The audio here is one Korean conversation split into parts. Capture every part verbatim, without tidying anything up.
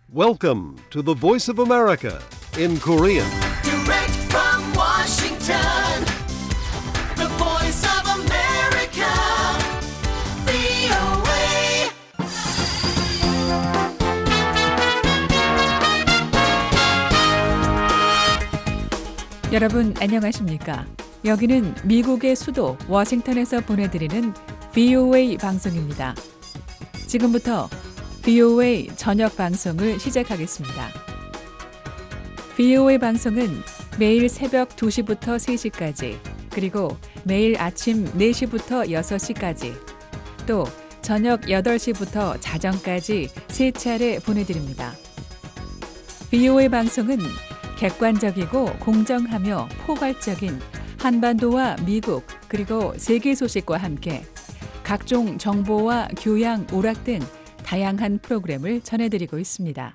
Welcome to the Voice of America in Korean. Direct from Washington, the Voice of America, 브이오에이. 여러분 안녕하십니까? 여기는 미국의 수도 워싱턴에서 보내드리는 브이오에이 방송입니다. 지금부터 브이오에이 저녁 방송을 시작하겠습니다. 브이오에이 방송은 매일 새벽 두 시부터 세 시까지, 그리고 매일 아침 네 시부터 여섯 시까지, 또 저녁 여덟 시부터 자정까지 세 차례 보내드립니다. 브이오에이 방송은 객관적이고 공정하며 포괄적인 한반도와 미국 그리고 세계 소식과 함께 각종 정보와 교양, 오락 등 다양한 프로그램을 전해드리고 있습니다.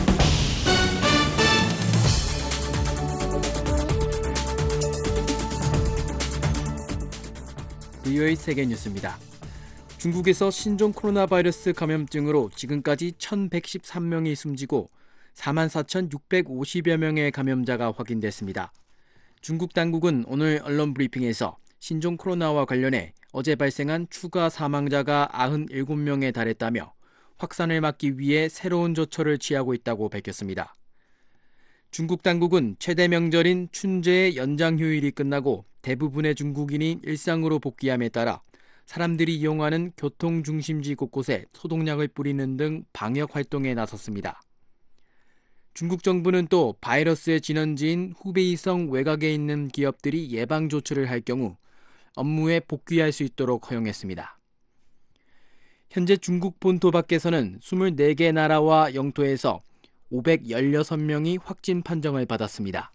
브이오에이 세계 뉴스입니다. 중국에서 신종 코로나 바이러스 감염증으로 지금까지 천백십삼 명이 숨지고 사만 사천육백오십여 명의 감염자가 확인됐습니다. 중국 당국은 오늘 언론 브리핑에서 신종 코로나와 관련해 어제 발생한 추가 사망자가 구십칠 명에 달했다며 확산을 막기 위해 새로운 조처를 취하고 있다고 밝혔습니다. 중국 당국은 최대 명절인 춘제의 연장 휴일이 끝나고 대부분의 중국인이 일상으로 복귀함에 따라 사람들이 이용하는 교통 중심지 곳곳에 소독약을 뿌리는 등 방역 활동에 나섰습니다. 중국 정부는 또 바이러스의 진원지인 후베이성 외곽에 있는 기업들이 예방 조치를 할 경우 업무에 복귀할 수 있도록 허용했습니다. 현재 중국 본토 밖에서는 이십사 개 나라와 영토에서 오백십육 명이 확진 판정을 받았습니다.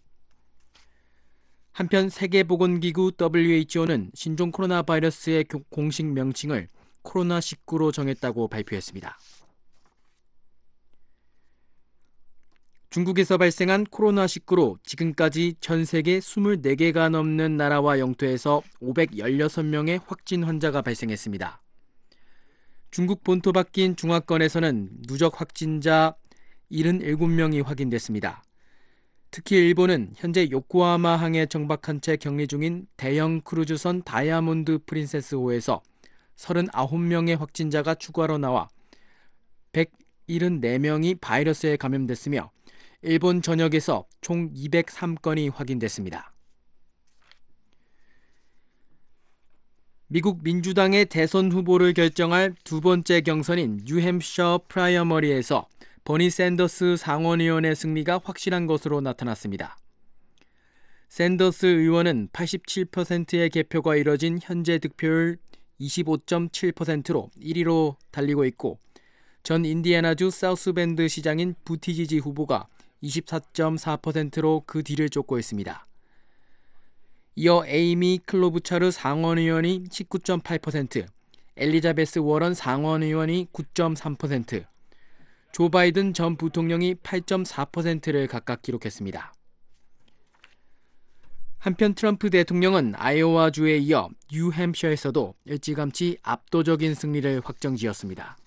한편 세계보건기구 더블유에이치오는 신종 코로나 바이러스의 공식 명칭을 코로나 십구로 정했다고 발표했습니다. 중국에서 발생한 코로나 십구로 지금까지 전 세계 이십사 개가 넘는 나라와 영토에서 오백십육 명의 확진 환자가 발생했습니다. 중국 본토 밖인 중화권에서는 누적 확진자 칠십칠 명이 확인됐습니다. 특히 일본은 현재 요코하마 항에 정박한 채 격리 중인 대형 크루즈선 다이아몬드 프린세스호에서 삼십구 명의 확진자가 추가로 나와 백칠십사 명이 바이러스에 감염됐으며 일본 전역에서 총 이백삼 건이 확인됐습니다. 미국 민주당의 대선 후보를 결정할 두 번째 경선인 뉴햄셔 프라이머리에서 버니 샌더스 상원의원의 승리가 확실한 것으로 나타났습니다. 샌더스 의원은 팔십칠 퍼센트의 개표가 이뤄진 현재 득표율 이십오 점 칠 퍼센트로 일 위로 달리고 있고, 전 인디애나주 사우스밴드 시장인 부티지지 후보가 이십사 점 사 퍼센트로 그 뒤를 쫓고 있습니다. 이어 에이미 클로부차르 상원의원이 십구 점 팔 퍼센트, 엘리자베스 워런 상원의원이 구 점 삼 퍼센트, 조 바이든 전 부통령이 팔 점 사 퍼센트를 각각 기록했습니다. 한편 트럼프 대통령은 아이오와주에 이어 뉴햄셔에서도 일찌감치 압도적인 승리를 확정지었습니다.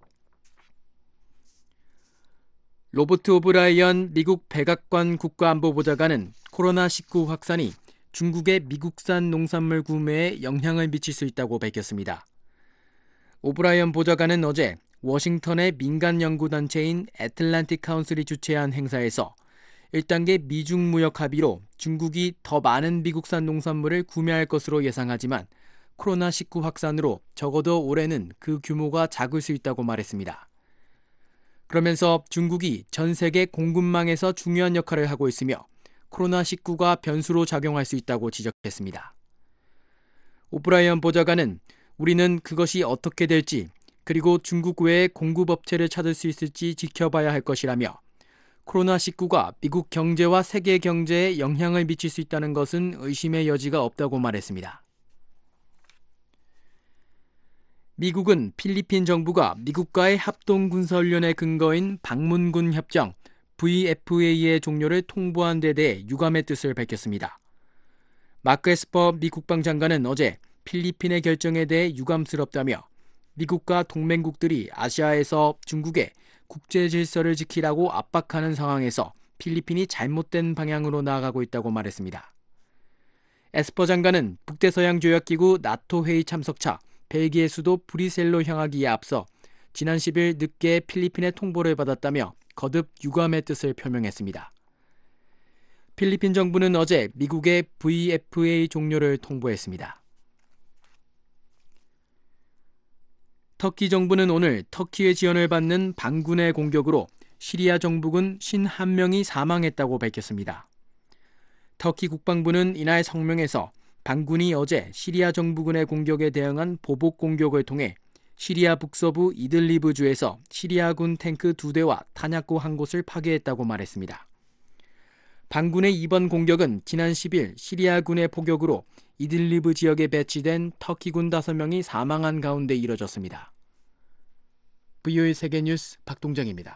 로버트 오브라이언 미국 백악관 국가안보보좌관은 코로나 십구 확산이 중국의 미국산 농산물 구매에 영향을 미칠 수 있다고 밝혔습니다. 오브라이언 보좌관은 어제 워싱턴의 민간 연구단체인 애틀랜틱 카운슬이 주최한 행사에서 일 단계 미중 무역 합의로 중국이 더 많은 미국산 농산물을 구매할 것으로 예상하지만 코로나 십구 확산으로 적어도 올해는 그 규모가 작을 수 있다고 말했습니다. 그러면서 중국이 전 세계 공급망에서 중요한 역할을 하고 있으며 코로나 십구가 변수로 작용할 수 있다고 지적했습니다. 오브라이언 보좌관은 우리는 그것이 어떻게 될지, 그리고 중국 외에 공급업체를 찾을 수 있을지 지켜봐야 할 것이라며 코로나 십구가 미국 경제와 세계 경제에 영향을 미칠 수 있다는 것은 의심의 여지가 없다고 말했습니다. 미국은 필리핀 정부가 미국과의 합동군사훈련의 근거인 방문군 협정 브이에프에이의 종료를 통보한 데 대해 유감의 뜻을 밝혔습니다. 마크 에스퍼 미 국방장관은 어제 필리핀의 결정에 대해 유감스럽다며 미국과 동맹국들이 아시아에서 중국에 국제 질서를 지키라고 압박하는 상황에서 필리핀이 잘못된 방향으로 나아가고 있다고 말했습니다. 에스퍼 장관은 북대서양조약기구 나토 회의 참석차 벨기에 수도 브뤼셀로 향하기에 앞서 지난 십 일 늦게 필리핀의 통보를 받았다며 거듭 유감의 뜻을 표명했습니다. 필리핀 정부는 어제 미국의 브이에프에이 종료를 통보했습니다. 터키 정부는 오늘 터키의 지원을 받는 반군의 공격으로 시리아 정부군 오십일 명이 사망했다고 밝혔습니다. 터키 국방부는 이날 성명에서 반군이 어제 시리아 정부군의 공격에 대응한 보복 공격을 통해 시리아 북서부 이들리브주에서 시리아군 탱크 두 대와 탄약고 한 곳을 파괴했다고 말했습니다. 반군의 이번 공격은 지난 십 일 시리아군의 포격으로 이들리브 지역에 배치된 터키군 다섯 명이 사망한 가운데 이뤄졌습니다. 브이오에이 세계뉴스 박동정입니다.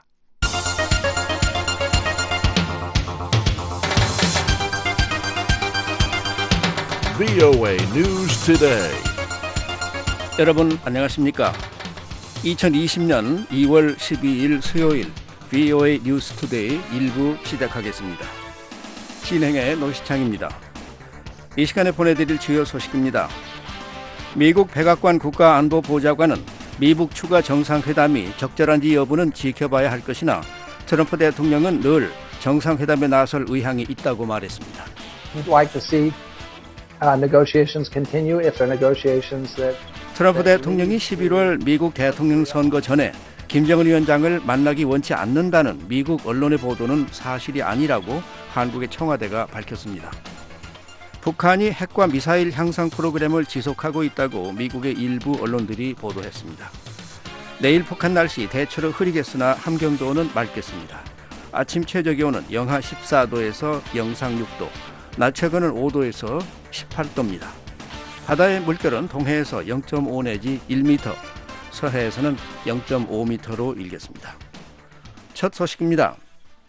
브이오에이 News Today. 여러분 안녕하십니까? 이천이십 년 이월 십이일 수요일 브이오에이 뉴스 투데이 일 부 시작하겠습니다. 진행의 노시창입니다. 이 시간에 보내드릴 주요 소식입니다. 미국 백악관 국가안보보좌관은 미북 추가 정상회담이 적절한지 여부는 지켜봐야 할 것이나 트럼프 대통령은 늘 정상회담에 나설 의향이 있다고 말했습니다. We'd like to see uh, negotiations continue if they're negotiations that 트럼프 대통령이 십일월 미국 대통령 선거 전에 김정은 위원장을 만나기 원치 않는다는 미국 언론의 보도는 사실이 아니라고 한국의 청와대가 밝혔습니다. 북한이 핵과 미사일 향상 프로그램을 지속하고 있다고 미국의 일부 언론들이 보도했습니다. 내일 북한 날씨 대체로 흐리겠으나 함경도는 맑겠습니다. 아침 최저기온은 영하 십사 도에서 영상 육 도, 낮 최고는 오 도에서 십팔 도입니다. 바다의 물결은 동해에서 영 점 오 내지 일 미터, 서해에서는 영 점 오 미터로 일겠습니다. 첫 소식입니다.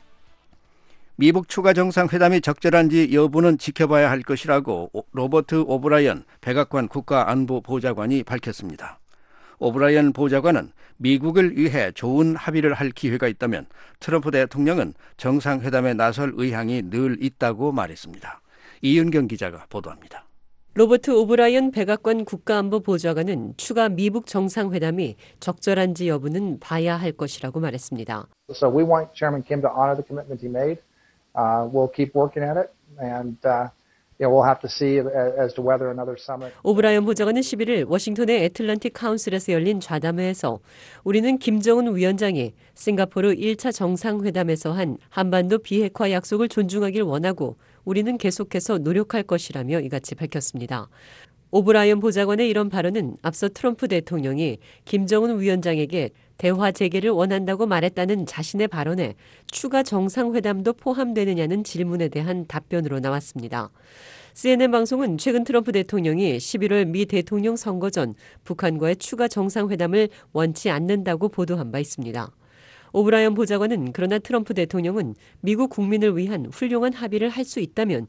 미북 추가 정상회담이 적절한지 여부는 지켜봐야 할 것이라고 로버트 오브라이언 백악관 국가안보보좌관이 밝혔습니다. 오브라이언 보좌관은 미국을 위해 좋은 합의를 할 기회가 있다면 트럼프 대통령은 정상회담에 나설 의향이 늘 있다고 말했습니다. 이윤경 기자가 보도합니다. 로버트 오브라이언 백악관 국가안보보좌관은 추가 미북 정상회담이 적절한지 여부는 봐야 할 것이라고 말했습니다. So we want Chairman Kim to honor the commitment he made. Uh, we'll keep working at it, and uh, you know, we'll have to see as to whether another summit. 오브라이언 보좌관은 십일 일 워싱턴의 애틀랜틱 카운슬에서 열린 좌담회에서 우리는 김정은 위원장이 싱가포르 일 차 정상회담에서 한 한반도 비핵화 약속을 존중하길 원하고 우리는 계속해서 노력할 것이라며 이같이 밝혔습니다. 오브라이언 보좌관의 이런 발언은 앞서 트럼프 대통령이 김정은 위원장에게 대화 재개를 원한다고 말했다는 자신의 발언에 추가 정상회담도 포함되느냐는 질문에 대한 답변으로 나왔습니다. 씨엔엔 방송은 최근 트럼프 대통령이 십일월 미 대통령 선거 전 북한과의 추가 정상회담을 원치 않는다고 보도한 바 있습니다. 오브라이언 보좌관은 그러나 트럼프 대통령은 미국 국민을 위한 훌륭한 합의를 할 수 있다면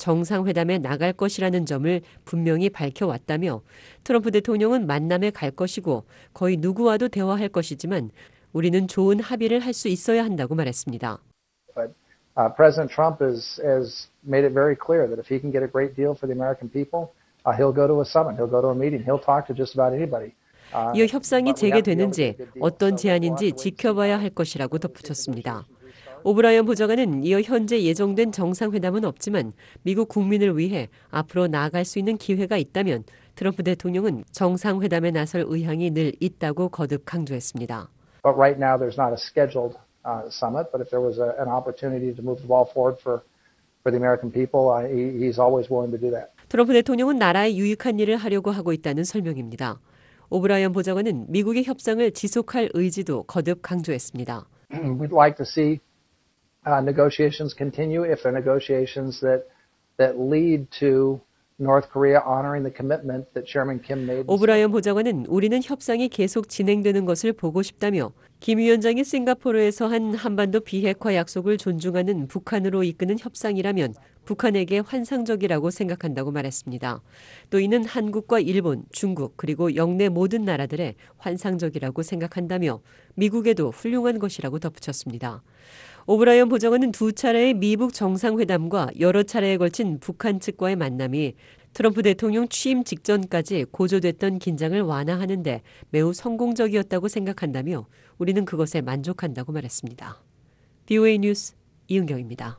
정상회담에 나갈 것이라는 점을 분명히 밝혀왔다며 트럼프 대통령은 만남에 갈 것이고 거의 누구와도 대화할 것이지만 우리는 좋은 합의를 할 수 있어야 한다고 말했습니다. But uh, President Trump has, has made it very clear that if he can get a great deal for the American people, uh, he'll go to a summit, he'll go to a meeting, he'll talk to just about anybody. 이어 협상이 재개되는지 어떤 제안인지 지켜봐야 할 것이라고 덧붙였습니다. 오브라이언 보좌관은 이어 현재 예정된 정상회담은 없지만 미국 국민을 위해 앞으로 나아갈 수 있는 기회가 있다면 트럼프 대통령은 정상회담에 나설 의향이 늘 있다고 거듭 강조했습니다. But right now there's not a scheduled uh, summit, but if there was a, an opportunity to move the ball forward for, for the American people, uh, he, he's always willing to do that. 트럼프 대통령은 나라에 유익한 일을 하려고 하고 있다는 설명입니다. 오브라이언 보좌관은 미국의 협상을 지속할 의지도 거듭 강조했습니다. We'd like to see uh, negotiations continue if they're negotiations that that lead to North Korea honoring the commitment that Chairman Kim made. 오브라이언 보좌관은 우리는 협상이 계속 진행되는 것을 보고 싶다며 김 위원장이 싱가포르에서 한 한반도 비핵화 약속을 존중하는 북한으로 이끄는 협상이라면 북한에게 환상적이라고 생각한다고 말했습니다. 또 이는 한국과 일본, 중국 그리고 영내 모든 나라들의 환상적이라고 생각한다며 미국에도 훌륭한 것이라고 덧붙였습니다. 오브라이언 보좌관은 두 차례의 미북 정상회담과 여러 차례에 걸친 북한 측과의 만남이 트럼프 대통령 취임 직전까지 고조됐던 긴장을 완화하는 데 매우 성공적이었다고 생각한다며 우리는 그것에 만족한다고 말했습니다. 비오에이 뉴스 이은경입니다.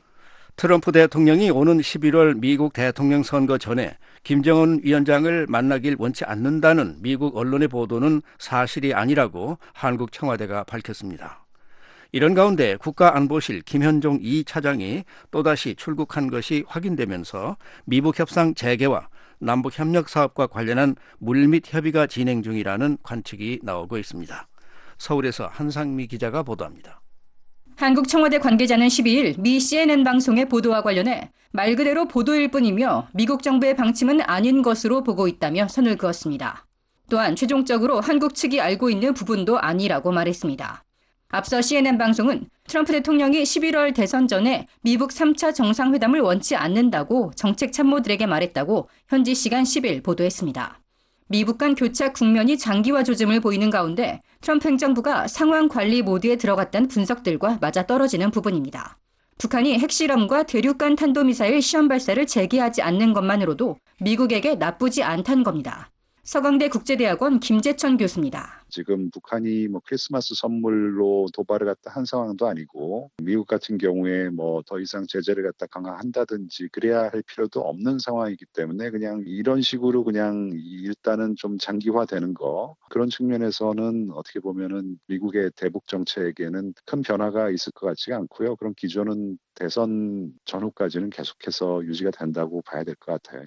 트럼프 대통령이 오는 십일월 미국 대통령 선거 전에 김정은 위원장을 만나길 원치 않는다는 미국 언론의 보도는 사실이 아니라고 한국 청와대가 밝혔습니다. 이런 가운데 국가안보실 김현종 이 차장이 또다시 출국한 것이 확인되면서 미북 협상 재개와 남북 협력 사업과 관련한 물밑 협의가 진행 중이라는 관측이 나오고 있습니다. 서울에서 한상미 기자가 보도합니다. 한국 청와대 관계자는 십이일 미 씨엔엔 방송의 보도와 관련해 말 그대로 보도일 뿐이며 미국 정부의 방침은 아닌 것으로 보고 있다며 선을 그었습니다. 또한 최종적으로 한국 측이 알고 있는 부분도 아니라고 말했습니다. 앞서 씨엔엔 방송은 트럼프 대통령이 십일월 대선 전에 미북 삼 차 정상회담을 원치 않는다고 정책 참모들에게 말했다고 현지 시간 십일 보도했습니다. 미북 간 교착 국면이 장기화 조짐을 보이는 가운데 트럼프 행정부가 상황 관리 모드에 들어갔다는 분석들과 맞아떨어지는 부분입니다. 북한이 핵실험과 대륙간 탄도미사일 시험 발사를 재개하지 않는 것만으로도 미국에게 나쁘지 않다는 겁니다. 서강대 국제대학원 김재천 교수입니다. 지금 북한이 뭐 크리스마스 선물로 도발을 갖다 한 상황도 아니고 미국 같은 경우에 뭐 더 이상 제재를 갖다 강화한다든지 그래야 할 필요도 없는 상황이기 때문에 그냥 이런 식으로 그냥 일단은 좀 장기화되는 거 그런 측면에서는 어떻게 보면은 미국의 대북 정책에는 큰 변화가 있을 것 같지가 않고요. 그런 기조는 대선 전후까지는 계속해서 유지가 된다고 봐야 될 것 같아요.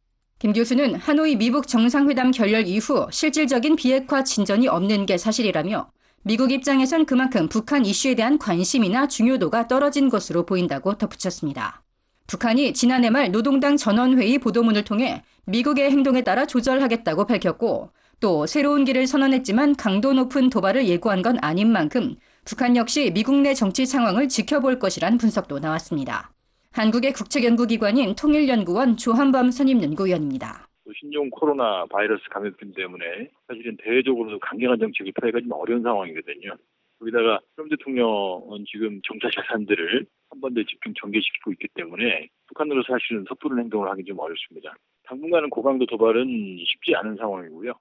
김 교수는 하노이 미북 정상회담 결렬 이후 실질적인 비핵화 진전이 없는 게 사실이라며 미국 입장에선 그만큼 북한 이슈에 대한 관심이나 중요도가 떨어진 것으로 보인다고 덧붙였습니다. 북한이 지난해 말 노동당 전원회의 보도문을 통해 미국의 행동에 따라 조절하겠다고 밝혔고 또 새로운 길을 선언했지만 강도 높은 도발을 예고한 건 아닌 만큼 북한 역시 미국 내 정치 상황을 지켜볼 것이란 분석도 나왔습니다. 한국의 국책연구기관인 통일연구원 조한범 선임연구위원입니다. 신종 코로나 바이러스 감염병 때문에 사실은 대외적으로도 강경한 정책을 펴기가 좀 어려운 상황이거든요. 거기다가 트럼프 대통령은 지금 정차 자산들을 한반도에 집중 전개시키고 있기 때문에 북한으로 사실은 섣부른 행동을 하기 좀 어렵습니다. 당분간은 고강도 도발은 쉽지 않은 상황이고요.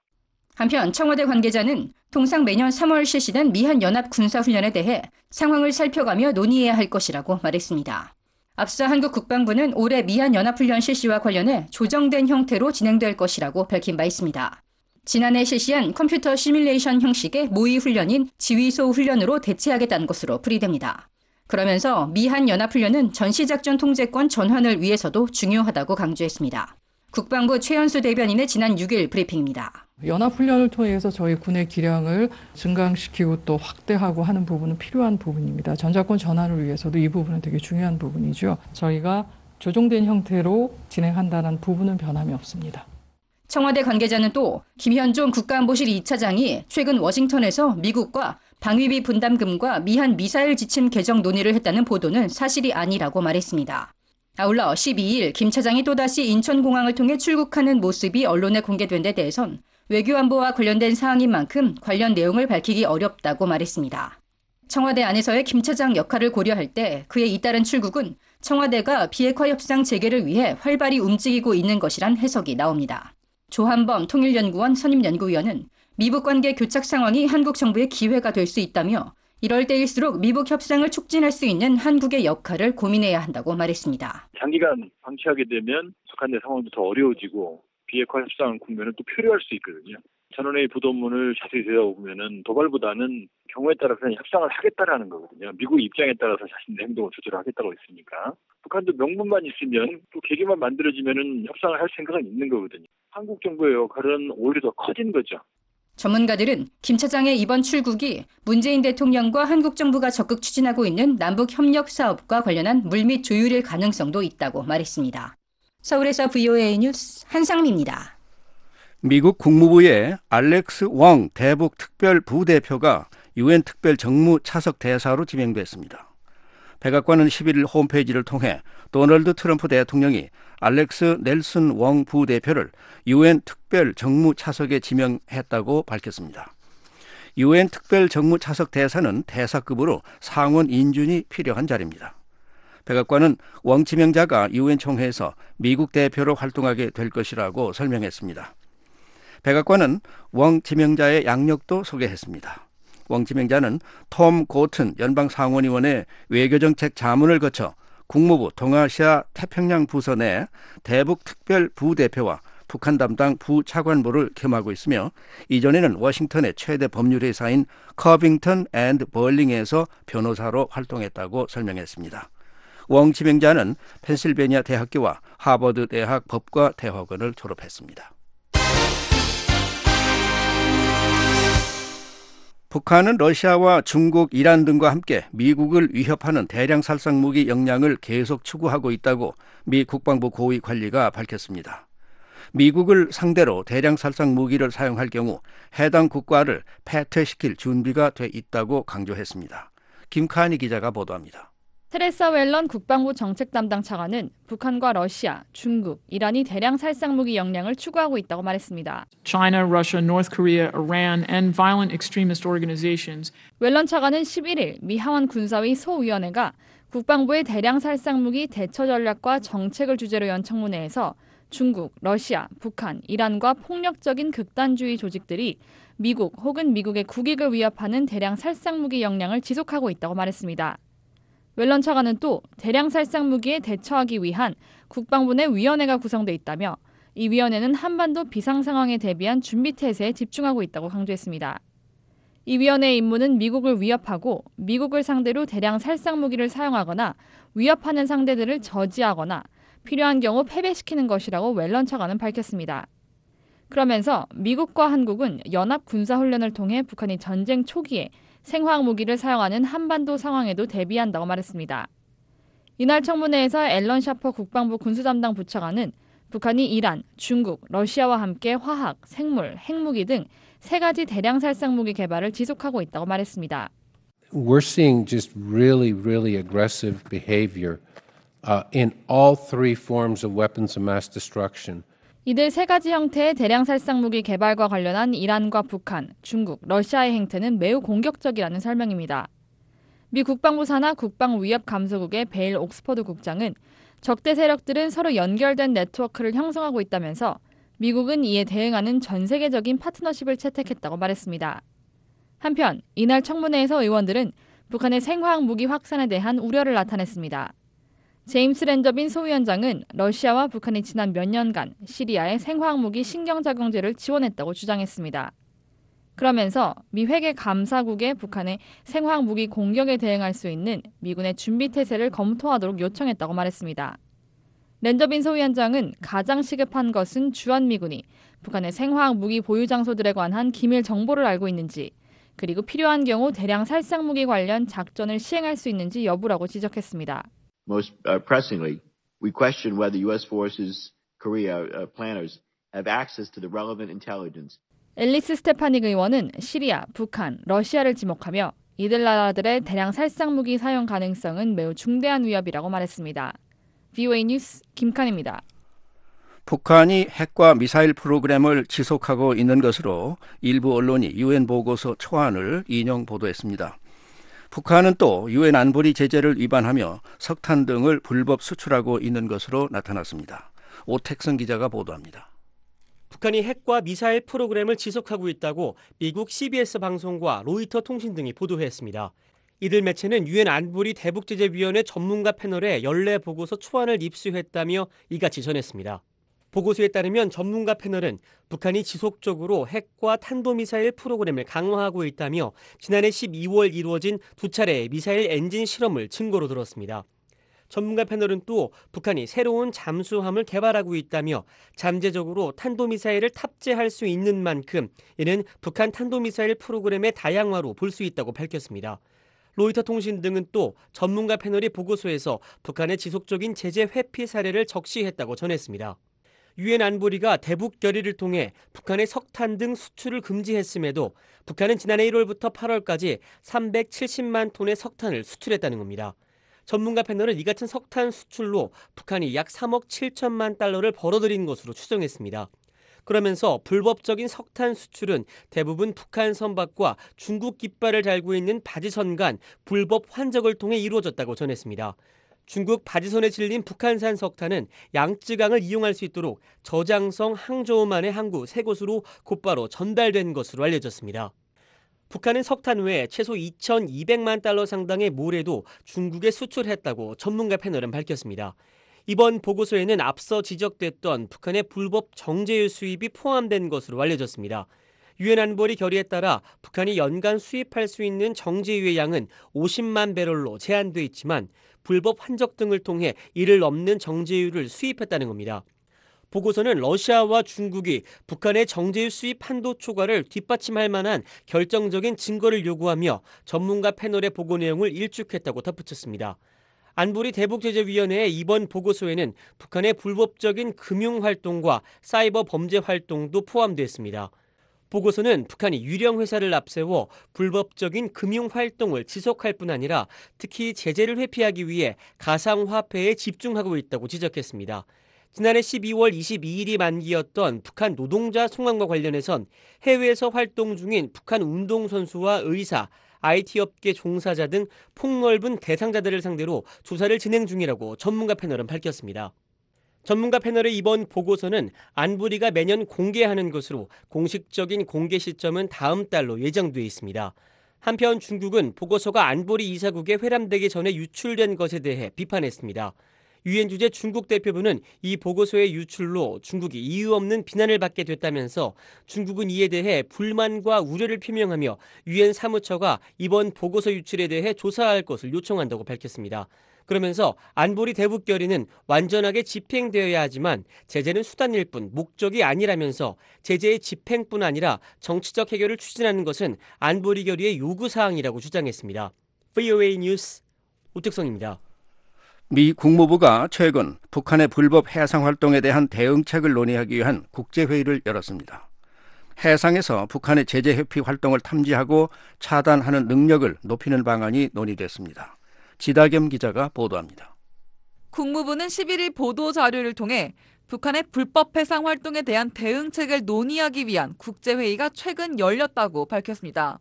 한편 청와대 관계자는 통상 매년 삼월 실시된 미한 연합 군사훈련에 대해 상황을 살펴가며 논의해야 할 것이라고 말했습니다. 앞서 한국 국방부는 올해 미한 연합훈련 실시와 관련해 조정된 형태로 진행될 것이라고 밝힌 바 있습니다. 지난해 실시한 컴퓨터 시뮬레이션 형식의 모의 훈련인 지휘소 훈련으로 대체하겠다는 것으로 풀이됩니다. 그러면서 미한 연합훈련은 전시작전 통제권 전환을 위해서도 중요하다고 강조했습니다. 국방부 최연수 대변인의 지난 육일 브리핑입니다. 연합훈련을 통해서 저희 군의 기량을 증강시키고 또 확대하고 하는 부분은 필요한 부분입니다. 전자권 전환을 위해서도 이 부분은 되게 중요한 부분이죠. 저희가 조정된 형태로 진행한다는 부분은 변함이 없습니다. 청와대 관계자는 또 김현종 국가안보실 이 차장이 최근 워싱턴에서 미국과 방위비 분담금과 미한 미사일 지침 개정 논의를 했다는 보도는 사실이 아니라고 말했습니다. 아울러 십이일 김 차장이 또다시 인천공항을 통해 출국하는 모습이 언론에 공개된 데 대해선 외교안보와 관련된 사항인 만큼 관련 내용을 밝히기 어렵다고 말했습니다. 청와대 안에서의 김 차장 역할을 고려할 때 그에 잇따른 출국은 청와대가 비핵화 협상 재개를 위해 활발히 움직이고 있는 것이란 해석이 나옵니다. 조한범 통일연구원 선임연구위원은 미북 관계 교착 상황이 한국 정부의 기회가 될 수 있다며 이럴 때일수록 미북 협상을 촉진할 수 있는 한국의 역할을 고민해야 한다고 말했습니다. 장기간 방치하게 되면 북한 내 상황도 더 어려워지고 비핵화 협상 국면은 또 표류할 수 있거든요. 전원회의 보도문을 자세히 들여다보면은 도발보다는 경우에 따라서 그냥 협상을 하겠다라는 거거든요. 미국 입장에 따라서 자신의 행동을 조절하겠다고 했으니까. 북한도 명분만 있으면 또 계기만 만들어지면은 협상을 할 생각은 있는 거거든요. 한국 정부의 역할은 오히려 더 커진 거죠. 전문가들은 김 차장의 이번 출국이 문재인 대통령과 한국 정부가 적극 추진하고 있는 남북 협력 사업과 관련한 물밑 조율일 가능성도 있다고 말했습니다. 서울에서 브이오에이 뉴스 한상미입니다. 미국 국무부의 알렉스 웡 대북 특별 부대표가 유엔 특별 정무 차석 대사로 지명됐습니다. 백악관은 십일 일 홈페이지를 통해 도널드 트럼프 대통령이 알렉스 넬슨 웡 부대표를 유엔 특별 정무 차석에 지명했다고 밝혔습니다. 유엔 특별 정무 차석 대사는 대사급으로 상원 인준이 필요한 자리입니다. 백악관은 웡 지명자가 유엔 총회에서 미국 대표로 활동하게 될 것이라고 설명했습니다. 백악관은 웡 지명자의 양력도 소개했습니다. 웡 지명자는 톰 고튼 연방상원의원의 외교정책 자문을 거쳐 국무부 동아시아 태평양 부서 내 대북 특별 부대표와 북한 담당 부차관보를 겸하고 있으며 이전에는 워싱턴의 최대 법률회사인 커빙턴 앤드 벌링에서 변호사로 활동했다고 설명했습니다. 웡 지명자는 펜실베니아 대학교와 하버드 대학 법과 대학원을 졸업했습니다. 북한은 러시아와 중국, 이란 등과 함께 미국을 위협하는 대량 살상 무기 역량을 계속 추구하고 있다고 미 국방부 고위 관리가 밝혔습니다. 미국을 상대로 대량 살상 무기를 사용할 경우 해당 국가를 패퇴시킬 준비가 돼 있다고 강조했습니다. 김카니 기자가 보도합니다. 테레사 웰런 국방부 정책 담당 차관은 북한과 러시아, 중국, 이란이 대량 살상 무기 역량을 추구하고 있다고 말했습니다. China, Russia, North Korea, Iran, and violent extremist organizations. 웰런 차관은 십일 일 미 하원 군사위 소위원회가 국방부의 대량 살상 무기 대처 전략과 정책을 주제로 연 청문회에서 중국, 러시아, 북한, 이란과 폭력적인 극단주의 조직들이 미국 혹은 미국의 국익을 위협하는 대량 살상 무기 역량을 지속하고 있다고 말했습니다. 웰런 차관은 또 대량 살상 무기에 대처하기 위한 국방부 내 위원회가 구성돼 있다며 이 위원회는 한반도 비상 상황에 대비한 준비 태세에 집중하고 있다고 강조했습니다. 이 위원회의 임무는 미국을 위협하고 미국을 상대로 대량 살상 무기를 사용하거나 위협하는 상대들을 저지하거나 필요한 경우 패배시키는 것이라고 웰런 차관은 밝혔습니다. 그러면서 미국과 한국은 연합 군사훈련을 통해 북한이 전쟁 초기에 생화학 무기를 사용하는 한반도 상황에도 대비한다고 말했습니다. 이날 청문회에서 앨런 샤퍼 국방부 군수담당 부차관은 북한이 이란, 중국, 러시아와 함께 화학, 생물, 핵무기 등 세 가지 대량 살상 무기 개발을 지속하고 있다고 말했습니다. We're seeing just really, really aggressive behavior uh, in all three forms of weapons of mass destruction. 이들 세 가지 형태의 대량 살상 무기 개발과 관련한 이란과 북한, 중국, 러시아의 행태는 매우 공격적이라는 설명입니다. 미 국방부 산하 국방위협감소국의 베일 옥스퍼드 국장은 적대 세력들은 서로 연결된 네트워크를 형성하고 있다면서 미국은 이에 대응하는 전 세계적인 파트너십을 채택했다고 말했습니다. 한편 이날 청문회에서 의원들은 북한의 생화학 무기 확산에 대한 우려를 나타냈습니다. 제임스 랜더빈 소위원장은 러시아와 북한이 지난 몇 년간 시리아의 생화학 무기 신경작용제를 지원했다고 주장했습니다. 그러면서 미 회계 감사국에 북한의 생화학 무기 공격에 대응할 수 있는 미군의 준비 태세를 검토하도록 요청했다고 말했습니다. 랜더빈 소위원장은 가장 시급한 것은 주한미군이 북한의 생화학 무기 보유 장소들에 관한 기밀 정보를 알고 있는지, 그리고 필요한 경우 대량 살상 무기 관련 작전을 시행할 수 있는지 여부라고 지적했습니다. Most uh, pressingly, we question whether U S forces, Korea uh, planners have access to the relevant intelligence. 앨리스 스테파닉 의원은 시리아, 북한, 러시아를 지목하며 이들 나라들의 대량 살상 무기 사용 가능성은 매우 중대한 위협이라고 말했습니다. 브이오에이 뉴스 김칸입니다. 북한이 핵과 미사일 프로그램을 지속하고 있는 것으로 일부 언론이 유엔 보고서 초안을 인용 보도했습니다. 북한은 또 유엔 안보리 제재를 위반하며 석탄 등을 불법 수출하고 있는 것으로 나타났습니다. 오택성 기자가 보도합니다. 북한이 핵과 미사일 프로그램을 지속하고 있다고 미국 씨비에스 방송과 로이터 통신 등이 보도했습니다. 이들 매체는 유엔 안보리 대북제재위원회 전문가 패널에 연례 보고서 초안을 입수했다며 이같이 전했습니다. 보고서에 따르면 전문가 패널은 북한이 지속적으로 핵과 탄도미사일 프로그램을 강화하고 있다며 지난해 십이월 이루어진 두 차례의 미사일 엔진 실험을 증거로 들었습니다. 전문가 패널은 또 북한이 새로운 잠수함을 개발하고 있다며 잠재적으로 탄도미사일을 탑재할 수 있는 만큼 이는 북한 탄도미사일 프로그램의 다양화로 볼 수 있다고 밝혔습니다. 로이터 통신 등은 또 전문가 패널이 보고서에서 북한의 지속적인 제재 회피 사례를 적시했다고 전했습니다. 유엔 안보리가 대북 결의를 통해 북한의 석탄 등 수출을 금지했음에도 북한은 지난해 일월부터 팔월까지 삼백칠십만 톤의 석탄을 수출했다는 겁니다. 전문가 패널은 이 같은 석탄 수출로 북한이 약 삼억 칠천만 달러를 벌어들인 것으로 추정했습니다. 그러면서 불법적인 석탄 수출은 대부분 북한 선박과 중국 깃발을 달고 있는 바지선 간 불법 환적을 통해 이루어졌다고 전했습니다. 중국 바지선에 실린 북한산 석탄은 양쯔강을 이용할 수 있도록 저장성 항저우만의 항구 세 곳으로 곧바로 전달된 것으로 알려졌습니다. 북한은 석탄 외에 최소 이천이백만 달러 상당의 모래도 중국에 수출했다고 전문가 패널은 밝혔습니다. 이번 보고서에는 앞서 지적됐던 북한의 불법 정제유 수입이 포함된 것으로 알려졌습니다. 유엔 안보리 결의에 따라 북한이 연간 수입할 수 있는 정제유의 양은 오십만 배럴로 제한돼 있지만 불법 환적 등을 통해 이를 넘는 정제유를 수입했다는 겁니다. 보고서는 러시아와 중국이 북한의 정제유 수입 한도 초과를 뒷받침할 만한 결정적인 증거를 요구하며 전문가 패널의 보고 내용을 일축했다고 덧붙였습니다. 안보리 대북제재위원회의 이번 보고서에는 북한의 불법적인 금융활동과 사이버 범죄 활동도 포함됐습니다. 보고서는 북한이 유령 회사를 앞세워 불법적인 금융활동을 지속할 뿐 아니라 특히 제재를 회피하기 위해 가상화폐에 집중하고 있다고 지적했습니다. 지난해 십이월 이십이일이 만기였던 북한 노동자 송환과 관련해선 해외에서 활동 중인 북한 운동선수와 의사, 아이티 업계 종사자 등 폭넓은 대상자들을 상대로 조사를 진행 중이라고 전문가 패널은 밝혔습니다. 전문가 패널의 이번 보고서는 안보리가 매년 공개하는 것으로 공식적인 공개 시점은 다음 달로 예정돼 있습니다. 한편 중국은 보고서가 안보리 이사국에 회람되기 전에 유출된 것에 대해 비판했습니다. 유엔 주재 중국 대표부는 이 보고서의 유출로 중국이 이유 없는 비난을 받게 됐다면서 중국은 이에 대해 불만과 우려를 표명하며 유엔 사무처가 이번 보고서 유출에 대해 조사할 것을 요청한다고 밝혔습니다. 그러면서 안보리 대북 결의는 완전하게 집행되어야 하지만 제재는 수단일 뿐 목적이 아니라면서 제재의 집행뿐 아니라 정치적 해결을 추진하는 것은 안보리 결의의 요구사항이라고 주장했습니다. 브이오에이 뉴스 오택성입니다. 미 국무부가 최근 북한의 불법 해상 활동에 대한 대응책을 논의하기 위한 국제회의를 열었습니다. 해상에서 북한의 제재 회피 활동을 탐지하고 차단하는 능력을 높이는 방안이 논의됐습니다. 지다겸 기자가 보도합니다. 국무부는 십일일 보도자료를 통해 북한의 불법 해상 활동에 대한 대응책을 논의하기 위한 국제회의가 최근 열렸다고 밝혔습니다.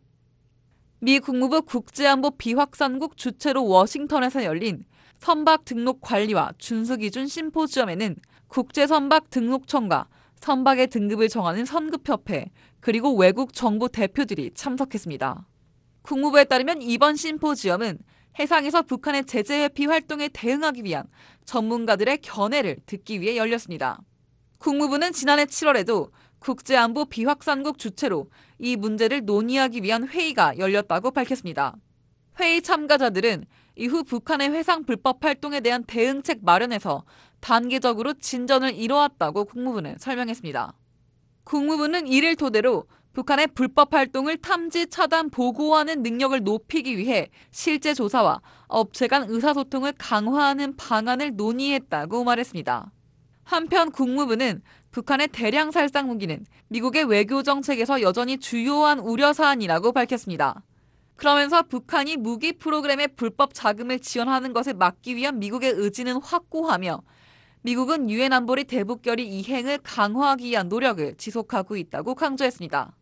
미 국무부 국제안보 비확산국 주최로 워싱턴에서 열린 선박 등록 관리와 준수 기준 심포지엄에는 국제선박 등록청과 선박의 등급을 정하는 선급협회 그리고 외국 정부 대표들이 참석했습니다. 국무부에 따르면 이번 심포지엄은 해상에서 북한의 제재 회피 활동에 대응하기 위한 전문가들의 견해를 듣기 위해 열렸습니다. 국무부는 지난해 칠월에도 국제안보 비확산국 주최로 이 문제를 논의하기 위한 회의가 열렸다고 밝혔습니다. 회의 참가자들은 이후 북한의 해상 불법 활동에 대한 대응책 마련에서 단계적으로 진전을 이뤄왔다고 국무부는 설명했습니다. 국무부는 이를 토대로 북한의 불법 활동을 탐지, 차단, 보고하는 능력을 높이기 위해 실제 조사와 업체 간 의사소통을 강화하는 방안을 논의했다고 말했습니다. 한편 국무부는 북한의 대량 살상 무기는 미국의 외교 정책에서 여전히 주요한 우려사안이라고 밝혔습니다. 그러면서 북한이 무기 프로그램의 불법 자금을 지원하는 것을 막기 위한 미국의 의지는 확고하며 미국은 유엔 안보리 대북결의 이행을 강화하기 위한 노력을 지속하고 있다고 강조했습니다.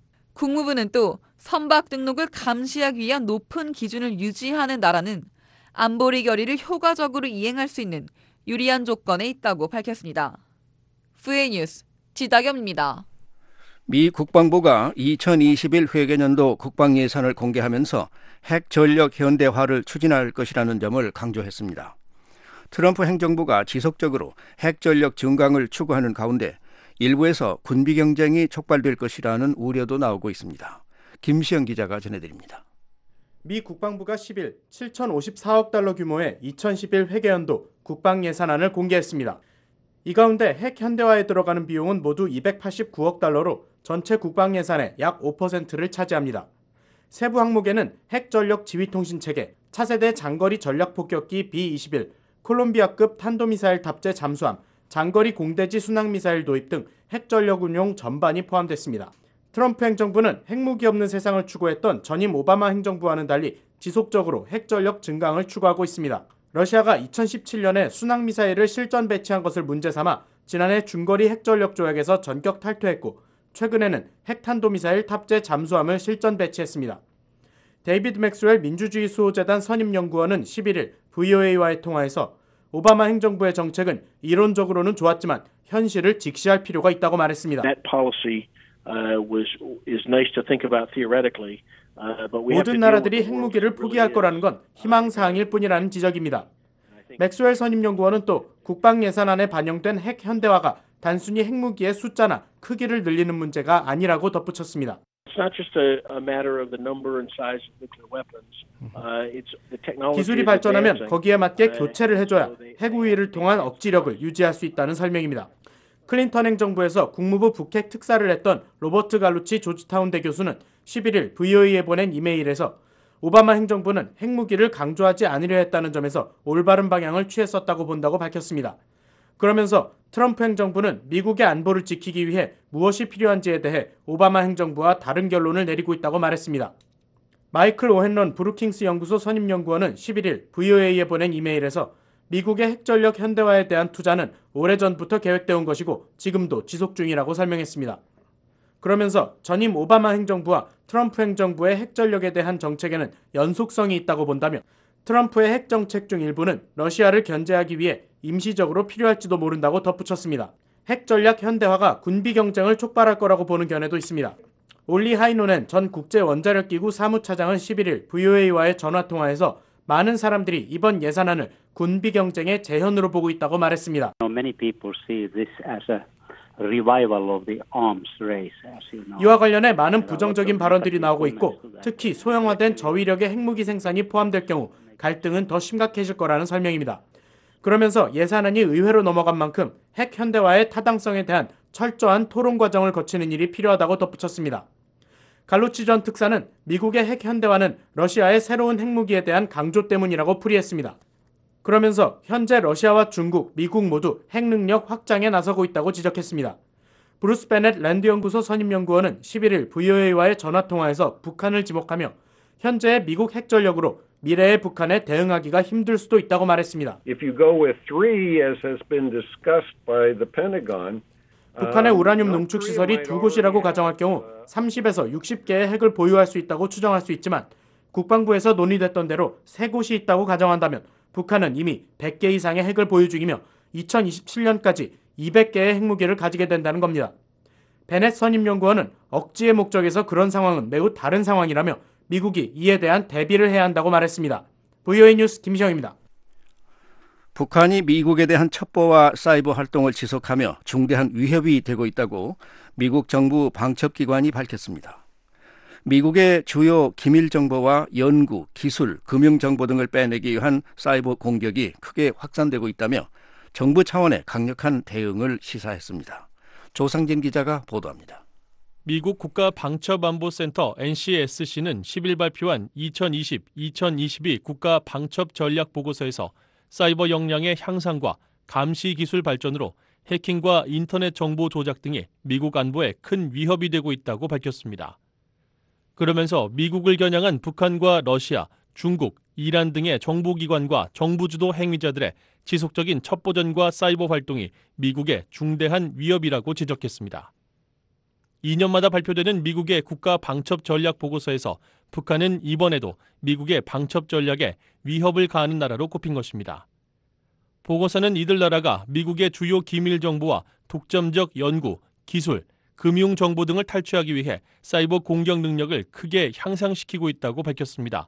국무부는 또 선박 등록을 감시하기 위한 높은 기준을 유지하는 나라는 안보리 결의를 효과적으로 이행할 수 있는 유리한 조건에 있다고 밝혔습니다. 브이오에이 뉴스 지다겸입니다. 미 국방부가 이천이십일 회계년도 국방예산을 공개하면서 핵전력 현대화를 추진할 것이라는 점을 강조했습니다. 트럼프 행정부가 지속적으로 핵전력 증강을 추구하는 가운데 일부에서 군비 경쟁이 촉발될 것이라는 우려도 나오고 있습니다. 김시영 기자가 전해드립니다. 미 국방부가 십일 칠천오십사억 달러 규모의 이천십일 회계연도 국방예산안을 공개했습니다. 이 가운데 핵 현대화에 들어가는 비용은 모두 이백팔십구억 달러로 전체 국방 예산의 약 오 퍼센트를 차지합니다. 세부 항목에는 핵전력 지휘통신체계, 차세대 장거리 전략폭격기 비 이십일, 콜롬비아급 탄도미사일 탑재 잠수함, 장거리 공대지 순항미사일 도입 등 핵전력 운용 전반이 포함됐습니다. 트럼프 행정부는 핵무기 없는 세상을 추구했던 전임 오바마 행정부와는 달리 지속적으로 핵전력 증강을 추구하고 있습니다. 러시아가 이천십칠 년에 순항미사일을 실전 배치한 것을 문제 삼아 지난해 중거리 핵전력 조약에서 전격 탈퇴했고 최근에는 핵탄도미사일 탑재 잠수함을 실전 배치했습니다. 데이비드 맥스웰 민주주의 수호재단 선임연구원은 십일 일 브이오에이와의 통화에서 오바마 행정부의 정책은 이론적으로는 좋았지만 현실을 직시할 필요가 있다고 말했습니다. That policy uh, was is nice to think about theoretically. 모든 나라들이 핵무기를 포기할 거라는 건 희망사항일 뿐이라는 지적입니다. 맥스웰 선임연구원은 또 국방 예산안에 반영된 핵 현대화가 단순히 핵무기의 숫자나 크기를 늘리는 문제가 아니라고 덧붙였습니다. 기술이 발전하면 거기에 맞게 교체를 해줘야 핵 우위를 통한 억지력을 유지할 수 있다는 설명입니다. 클린턴 행정부에서 국무부 북핵 특사를 했던 로버트 갈루치 조지타운대 교수는 십일 일 브이오에이에 보낸 이메일에서 오바마 행정부는 핵무기를 강조하지 않으려 했다는 점에서 올바른 방향을 취했었다고 본다고 밝혔습니다. 그러면서 트럼프 행정부는 미국의 안보를 지키기 위해 무엇이 필요한지에 대해 오바마 행정부와 다른 결론을 내리고 있다고 말했습니다. 마이클 오헨런 브루킹스 연구소 선임연구원은 십일 일 브이오에이에 보낸 이메일에서 미국의 핵전력 현대화에 대한 투자는 오래전부터 계획되어 온 것이고 지금도 지속 중이라고 설명했습니다. 그러면서 전임 오바마 행정부와 트럼프 행정부의 핵전력에 대한 정책에는 연속성이 있다고 본다며 트럼프의 핵정책 중 일부는 러시아를 견제하기 위해 임시적으로 필요할지도 모른다고 덧붙였습니다. 핵전략 현대화가 군비 경쟁을 촉발할 거라고 보는 견해도 있습니다. 올리 하이노넨 전 국제원자력기구 사무차장은 십일 일 브이오에이와의 전화통화에서 많은 사람들이 이번 예산안을 군비 경쟁의 재현으로 보고 있다고 말했습니다. Many people see this as a revival of the arms race, as you know. 이와 관련해 많은 부정적인 발언들이 나오고 있고 특히 소형화된 저위력의 핵무기 생산이 포함될 경우 갈등은 더 심각해질 거라는 설명입니다. 그러면서 예산안이 의회로 넘어간 만큼 핵 현대화의 타당성에 대한 철저한 토론 과정을 거치는 일이 필요하다고 덧붙였습니다. 갈루치 전 특사는 미국의 핵 현대화는 러시아의 새로운 핵무기에 대한 강조 때문이라고 풀이했습니다. 그러면서 현재 러시아와 중국, 미국 모두 핵 능력 확장에 나서고 있다고 지적했습니다. 브루스 베넷 랜드 연구소 선임연구원은 십일 일 브이오에이와의 전화통화에서 북한을 지목하며 현재의 미국 핵전력으로 미래의 북한에 대응하기가 힘들 수도 있다고 말했습니다. If you go with three, as has been discussed by the Pentagon, 북한의 우라늄 농축 시설이 두 곳이라고 가정할 경우 삼십에서 육십 개의 핵을 보유할 수 있다고 추정할 수 있지만 국방부에서 논의됐던 대로 세 곳이 있다고 가정한다면 북한은 이미 백 개 이상의 핵을 보유 중이며 이천이십칠 년까지 이백 개의 핵무기를 가지게 된다는 겁니다. 베넷 선임연구원은 억지의 목적에서 그런 상황은 매우 다른 상황이라며 미국이 이에 대한 대비를 해야 한다고 말했습니다. 브이오에이 뉴스 김시영입니다. 북한이 미국에 대한 첩보와 사이버 활동을 지속하며 중대한 위협이 되고 있다고 미국 정부 방첩기관이 밝혔습니다. 미국의 주요 기밀 정보와 연구, 기술, 금융 정보 등을 빼내기 위한 사이버 공격이 크게 확산되고 있다며 정부 차원의 강력한 대응을 시사했습니다. 조상진 기자가 보도합니다. 미국 국가방첩안보센터 엔씨에스씨는 십 일 발표한 이천이십 이천이십이 국가방첩전략보고서에서 사이버 역량의 향상과 감시 기술 발전으로 해킹과 인터넷 정보 조작 등이 미국 안보에 큰 위협이 되고 있다고 밝혔습니다. 그러면서 미국을 겨냥한 북한과 러시아, 중국, 이란 등의 정보기관과 정부주도 행위자들의 지속적인 첩보전과 사이버 활동이 미국의 중대한 위협이라고 지적했습니다. 이 년마다 발표되는 미국의 국가 방첩 전략 보고서에서 북한은 이번에도 미국의 방첩 전략에 위협을 가하는 나라로 꼽힌 것입니다. 보고서는 이들 나라가 미국의 주요 기밀 정보와 독점적 연구, 기술, 금융 정보 등을 탈취하기 위해 사이버 공격 능력을 크게 향상시키고 있다고 밝혔습니다.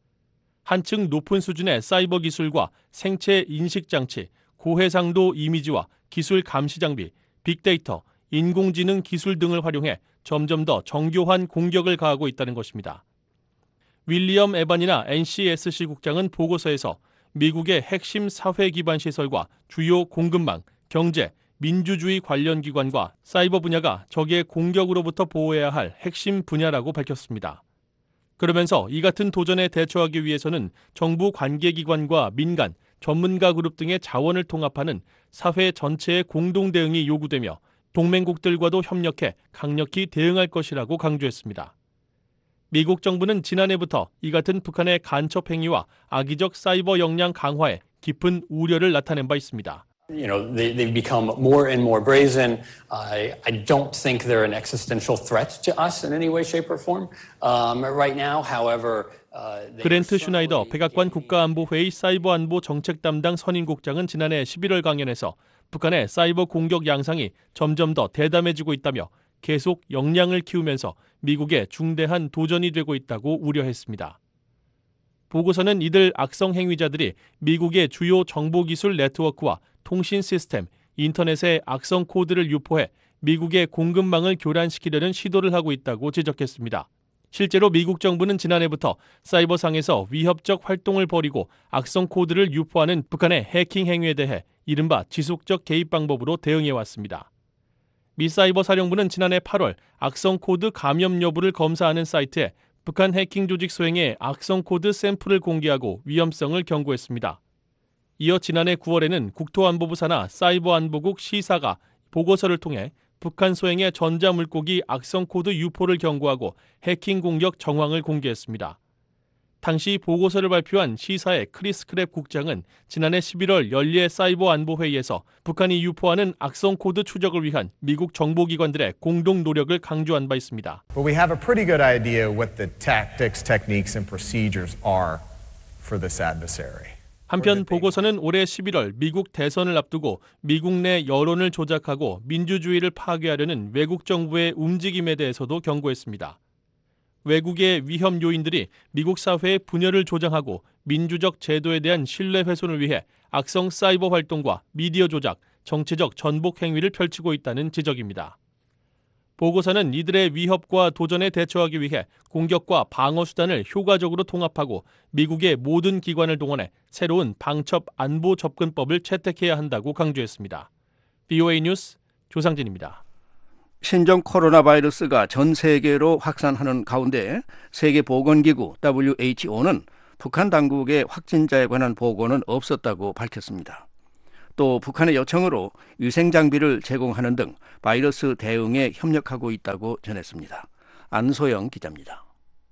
한층 높은 수준의 사이버 기술과 생체 인식 장치, 고해상도 이미지와 기술 감시 장비, 빅데이터, 인공지능 기술 등을 활용해 점점 더 정교한 공격을 가하고 있다는 것입니다. 윌리엄 에반이나 엔씨에스씨 국장은 보고서에서 미국의 핵심 사회 기반 시설과 주요 공급망, 경제, 민주주의 관련 기관과 사이버 분야가 적의 공격으로부터 보호해야 할 핵심 분야라고 밝혔습니다. 그러면서 이 같은 도전에 대처하기 위해서는 정부 관계기관과 민간, 전문가 그룹 등의 자원을 통합하는 사회 전체의 공동 대응이 요구되며 동맹국들과도 협력해 강력히 대응할 것이라고 강조했습니다. 미국 정부는 지난해부터 이 같은 북한의 간첩 행위와 악의적 사이버 역량 강화에 깊은 우려를 나타낸 바 있습니다. You know, they, they've become more and more brazen. I, I don't think they're an existential threat to us in any way, shape, or form. Um, right now, however, uh, 그랜트 슈나이더 백악관 국가안보회의 사이버 안보 정책 담당 선임국장은 지난해 십일월 강연에서 북한의 사이버 공격 양상이 점점 더 대담해지고 있다며 계속 역량을 키우면서 미국의 중대한 도전이 되고 있다고 우려했습니다. 보고서는 이들 악성 행위자들이 미국의 주요 정보기술 네트워크와 통신 시스템, 인터넷에 악성 코드를 유포해 미국의 공급망을 교란시키려는 시도를 하고 있다고 지적했습니다. 실제로 미국 정부는 지난해부터 사이버상에서 위협적 활동을 벌이고 악성 코드를 유포하는 북한의 해킹 행위에 대해 이른바 지속적 개입 방법으로 대응해왔습니다. 미 사이버 사령부는 지난해 팔월 악성 코드 감염 여부를 검사하는 사이트에 북한 해킹 조직 소행의 악성 코드 샘플을 공개하고 위험성을 경고했습니다. 이어 지난해 구월에는 국토안보부 산하 사이버안보국 시사가 보고서를 통해 북한 소행의 전자물고기 악성 코드 유포를 경고하고 해킹 공격 정황을 공개했습니다. 당시 보고서를 발표한 시사의 크리스 크랩 국장은 지난해 십일월 연례 사이버 안보 회의에서 북한이 유포하는 악성 코드 추적을 위한 미국 정보기관들의 공동 노력을 강조한 바 있습니다. But we have a pretty good idea what the tactics, techniques and procedures are for this adversary. 한편 보고서는 올해 십일월 미국 대선을 앞두고 미국 내 여론을 조작하고 민주주의를 파괴하려는 외국 정부의 움직임에 대해서도 경고했습니다. 외국의 위험 요인들이 미국 사회의 분열을 조장하고 민주적 제도에 대한 신뢰 훼손을 위해 악성 사이버 활동과 미디어 조작, 정치적 전복 행위를 펼치고 있다는 지적입니다. 보고서는 이들의 위협과 도전에 대처하기 위해 공격과 방어 수단을 효과적으로 통합하고 미국의 모든 기관을 동원해 새로운 방첩 안보 접근법을 채택해야 한다고 강조했습니다. 브이오에이 뉴스 조상진입니다. 신종 코로나 바이러스가 전 세계로 확산하는 가운데 세계보건기구 더블유에이치오는 북한 당국의 확진자에 관한 보고는 없었다고 밝혔습니다. 또 북한의 요청으로 위생장비를 제공하는 등 바이러스 대응에 협력하고 있다고 전했습니다. 안소영 기자입니다.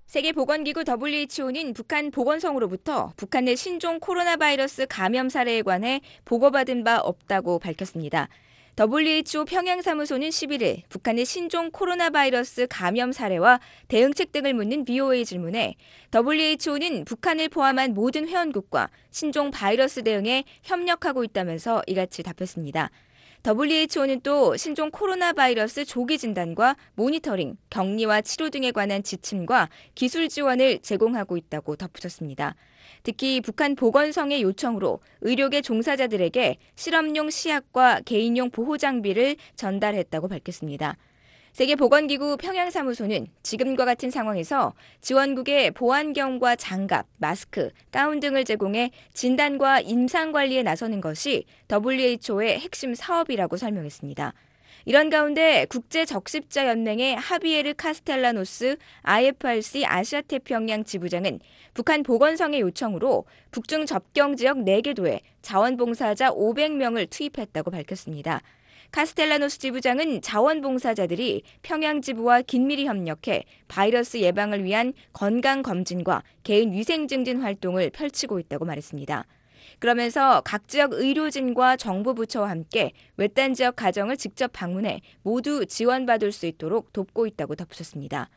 세계보건기구 더블유에이치오는 북한 보건성으로부터 북한 내 신종 코로나 바이러스 감염 사례에 관해 보고받은 바 없다고 밝혔습니다. 더블유에이치오 평양사무소는 십일일 북한의 신종 코로나 바이러스 감염 사례와 대응책 등을 묻는 브이오에이 질문에 더블유에이치오는 북한을 포함한 모든 회원국과 신종 바이러스 대응에 협력하고 있다면서 이같이 답했습니다. 더블유에이치오는 또 신종 코로나 바이러스 조기 진단과 모니터링, 격리와 치료 등에 관한 지침과 기술 지원을 제공하고 있다고 덧붙였습니다. 특히 북한 보건성의 요청으로 의료계 종사자들에게 실험용 시약과 개인용 보호장비를 전달했다고 밝혔습니다. 세계보건기구 평양사무소는 지금과 같은 상황에서 지원국에 보안경과 장갑, 마스크, 가운 등을 제공해 진단과 임상관리에 나서는 것이 더블유에이치오의 핵심 사업이라고 설명했습니다. 이런 가운데 국제적십자연맹의 하비에르 카스텔라노스 아이에프알씨 아시아태평양 지부장은 북한 보건성의 요청으로 북중 접경지역 네 개 도에 자원봉사자 오백 명을 투입했다고 밝혔습니다. 카스텔라노스 지부장은 자원봉사자들이 평양 지부와 긴밀히 협력해 바이러스 예방을 위한 건강검진과 개인 위생 증진 활동을 펼치고 있다고 말했습니다. 그러면서 각 지역 의료진과 정부부처와 함께 외딴 지역 가정을 직접 방문해 모두 지원받을 수 있도록 돕고 있다고 덧붙였습니다.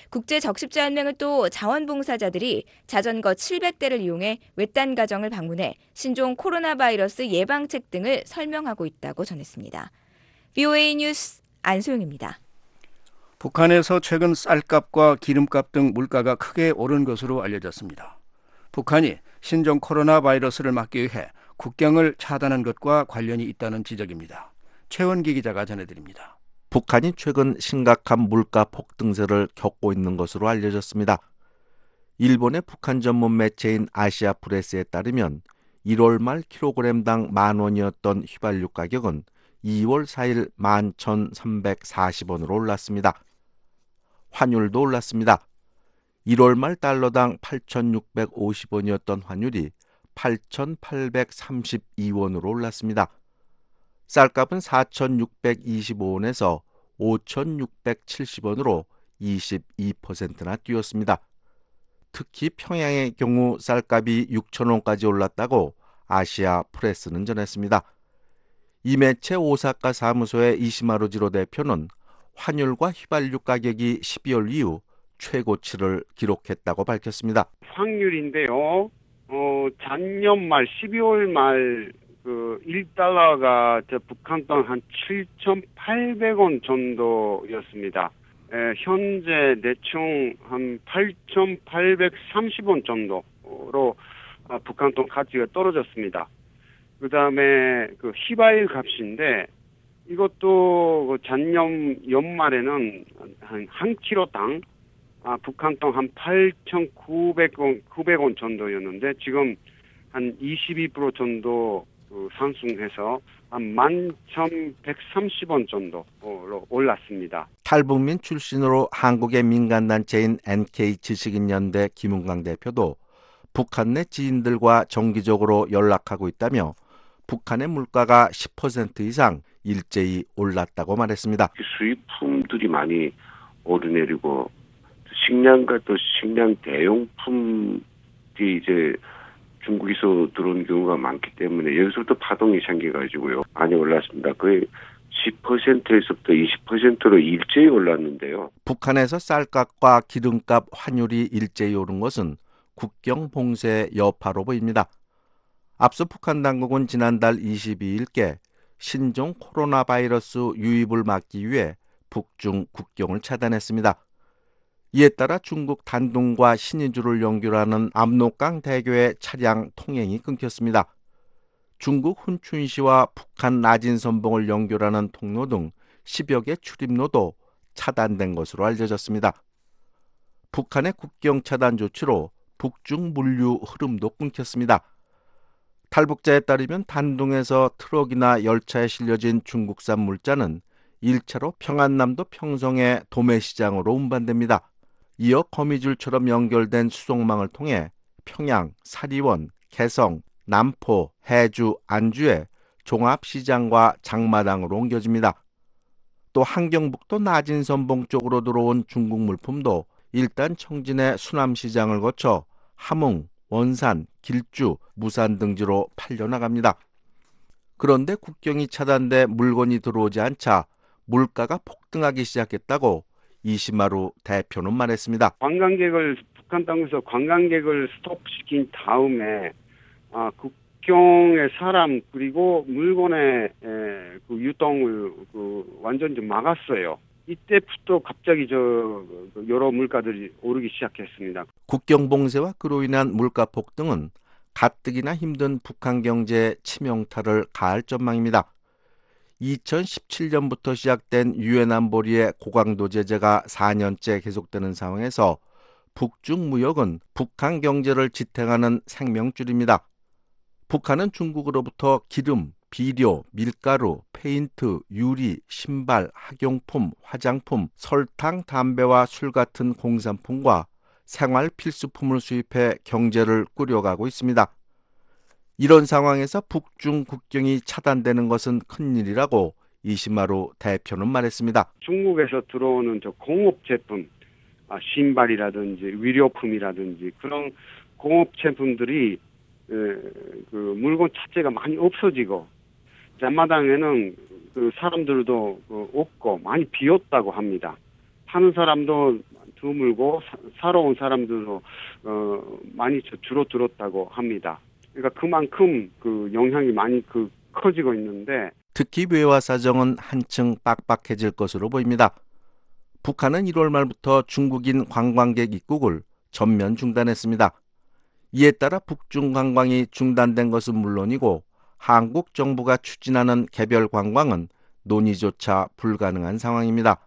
국제적십자연맹은 또 자원봉사자들이 자전거 칠백 대를 이용해 외딴 가정을 방문해 신종 코로나 바이러스 예방책 등을 설명하고 있다고 전했습니다. 브이오에이 뉴스 안소영입니다. 북한에서 최근 쌀값과 기름값 등 물가가 크게 오른 것으로 알려졌습니다. 북한이 신종 코로나 바이러스를 막기 위해 국경을 차단한 것과 관련이 있다는 지적입니다. 최원기 기자가 전해드립니다. 북한이 최근 심각한 물가 폭등세를 겪고 있는 것으로 알려졌습니다. 일본의 북한 전문 매체인 아시아프레스에 따르면 일월 말 킬로그램당 만 원이었던 휘발유 가격은 이월 사일 만 천삼백사십 원으로 올랐습니다. 환율도 올랐습니다. 일월 말 달러당 팔천육백오십 원이었던 환율이 팔천팔백삼십이 원으로 올랐습니다. 쌀값은 사천육백이십오 원에서 오천육백칠십 원으로 이십이 퍼센트나 뛰었습니다. 특히 평양의 경우 쌀값이 육천 원까지 올랐다고 아시아 프레스는 전했습니다. 이 매체 오사카 사무소의 이시마루지로 대표는 환율과 휘발유 가격이 십이월 이후 최고치를 기록했다고 밝혔습니다. 환율인데요. 어, 작년 말 십이월 말 그 일 달러가 저 북한 돈 한 칠천팔백 원 정도였습니다. 에, 현재 대충 한 팔천팔백삼십 원 정도로 아, 북한 돈 가치가 떨어졌습니다. 그 다음에 그 휘발유 값인데 이것도 그 작년 연말에는 한 한 킬로당 아, 북한 돈 한 팔천구백 원, 구백 원 정도였는데 지금 한 이십이 퍼센트 정도 그 상승해서 한 만 천백삼십 원 정도로 올랐습니다. 탈북민 출신으로 한국의 민간단체인 엔케이 지식인연대 김은광 대표도 북한 내 지인들과 정기적으로 연락하고 있다며 북한의 물가가 십 퍼센트 이상 일제히 올랐다고 말했습니다. 수입품들이 많이 오르내리고 식량과 또 식량 대용품이 이제 중국에서 들어온 경우가 많기 때문에 여기서부터 파동이 생겨가지고요. 많이 올랐습니다. 거의 십 퍼센트에서부터 이십 퍼센트로 일제히 올랐는데요. 북한에서 쌀값과 기름값 환율이 일제히 오른 것은 국경 봉쇄의 여파로 보입니다. 앞서 북한 당국은 지난달 이십이 일께 신종 코로나 바이러스 유입을 막기 위해 북중 국경을 차단했습니다. 이에 따라 중국 단둥과 신의주를 연결하는 압록강 대교의 차량 통행이 끊겼습니다. 중국 훈춘시와 북한 나진선봉을 연결하는 통로 등 십여 개 출입로도 차단된 것으로 알려졌습니다. 북한의 국경 차단 조치로 북중 물류 흐름도 끊겼습니다. 탈북자에 따르면 단둥에서 트럭이나 열차에 실려진 중국산 물자는 일 차로 평안남도 평성의 도매시장으로 운반됩니다. 이어 거미줄처럼 연결된 수송망을 통해 평양, 사리원, 개성, 남포, 해주, 안주의 종합시장과 장마당으로 옮겨집니다. 또 한경북도 나진선봉 쪽으로 들어온 중국 물품도 일단 청진의 수남시장을 거쳐 함흥, 원산, 길주, 무산 등지로 팔려나갑니다. 그런데 국경이 차단돼 물건이 들어오지 않자 물가가 폭등하기 시작했다고 이시마루 대표는 말했습니다. 관광객을 북한 땅에서 관광객을 스톱시킨 다음에 아, 국경의 사람 그리고 물건의 에, 그 유통을 그 완전히 막았어요. 이때부터 갑자기 저 여러 물가들이 오르기 시작했습니다. 국경 봉쇄와 그로 인한 물가 폭등은 가뜩이나 힘든 북한 경제에 치명타를 가할 전망입니다. 이천십칠 년부터 시작된 유엔 안보리의 고강도 제재가 사 년째 계속되는 상황에서 북중 무역은 북한 경제를 지탱하는 생명줄입니다. 북한은 중국으로부터 기름, 비료, 밀가루, 페인트, 유리, 신발, 학용품, 화장품, 설탕, 담배와 술 같은 공산품과 생활 필수품을 수입해 경제를 꾸려가고 있습니다. 이런 상황에서 북중 국경이 차단되는 것은 큰일이라고 이시마루 대표는 말했습니다. 중국에서 들어오는 저 공업 제품, 아, 신발이라든지 위료품이라든지 그런 공업 제품들이 에, 그 물건 자체가 많이 없어지고 앞마당에는 그 사람들도 그 없고 많이 비었다고 합니다. 파는 사람도 드물고 사, 사러 온 사람들도 어, 많이 줄어들었다고 합니다. 그러니까 그만큼 그 영향이 많이 그 커지고 있는데 특히 외화 사정은 한층 빡빡해질 것으로 보입니다. 북한은 일월 말부터 중국인 관광객 입국을 전면 중단했습니다. 이에 따라 북중 관광이 중단된 것은 물론이고 한국 정부가 추진하는 개별 관광은 논의조차 불가능한 상황입니다.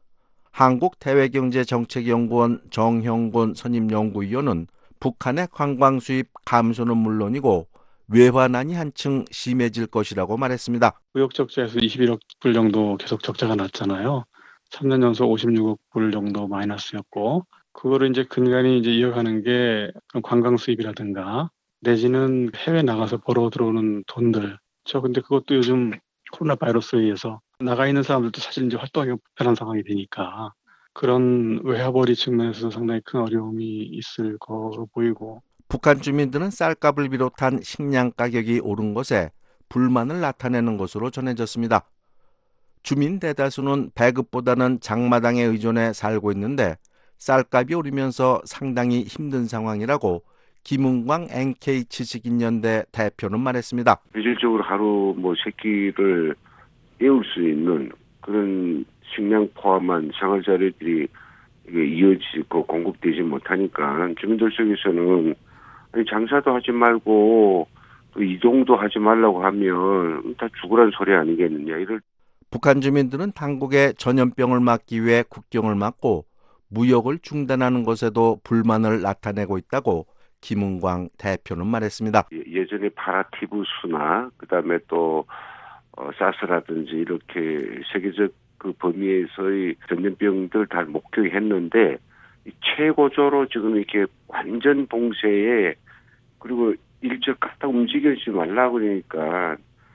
한국대외경제정책연구원 정형곤 선임연구위원은 북한의 관광 수입 감소는 물론이고 외환난이 한층 심해질 것이라고 말했습니다. 무역 적자에서 이십일억 불 정도 계속 적자가 났잖아요. 삼 년 연속 오십육억 불 정도 마이너스였고 그거를 이제 근간히 이제 이어가는 게 그런 관광 수입이라든가 내지는 해외 나가서 벌어 들어오는 돈들. 저 근데 그것도 요즘 코로나 바이러스에 의해서 나가 있는 사람들도 사실 이제 활동하기가 불편한 상황이 되니까 그런 외화벌이 측면에서 상당히 큰 어려움이 있을 거로 보이고. 북한 주민들은 쌀값을 비롯한 식량 가격이 오른 것에 불만을 나타내는 것으로 전해졌습니다. 주민 대다수는 배급보다는 장마당에 의존해 살고 있는데 쌀값이 오르면서 상당히 힘든 상황이라고 김은광 엔케이 지식인연대 대표는 말했습니다. 실질적으로 하루 뭐 세 끼를 때울 수 있는 그런 식량 포함한 생활 자료들이 이어지고 공급되지 못하니까 주민들 속에서는 아니 장사도 하지 말고 또 이동도 하지 말라고 하면 다 죽으라는 소리 아니겠느냐. 이럴 북한 주민들은 당국의 전염병을 막기 위해 국경을 막고 무역을 중단하는 것에도 불만을 나타내고 있다고 김은광 대표는 말했습니다. 예전에 파라티부스나 그다음에 또 어, 사스라든지 이렇게 세계적 그 범위에서의 전염병들 다 목격했는데 최고조로 지금 이렇게 완전 봉쇄에 그리고 일절 갖다 움직이지 말라 그러니까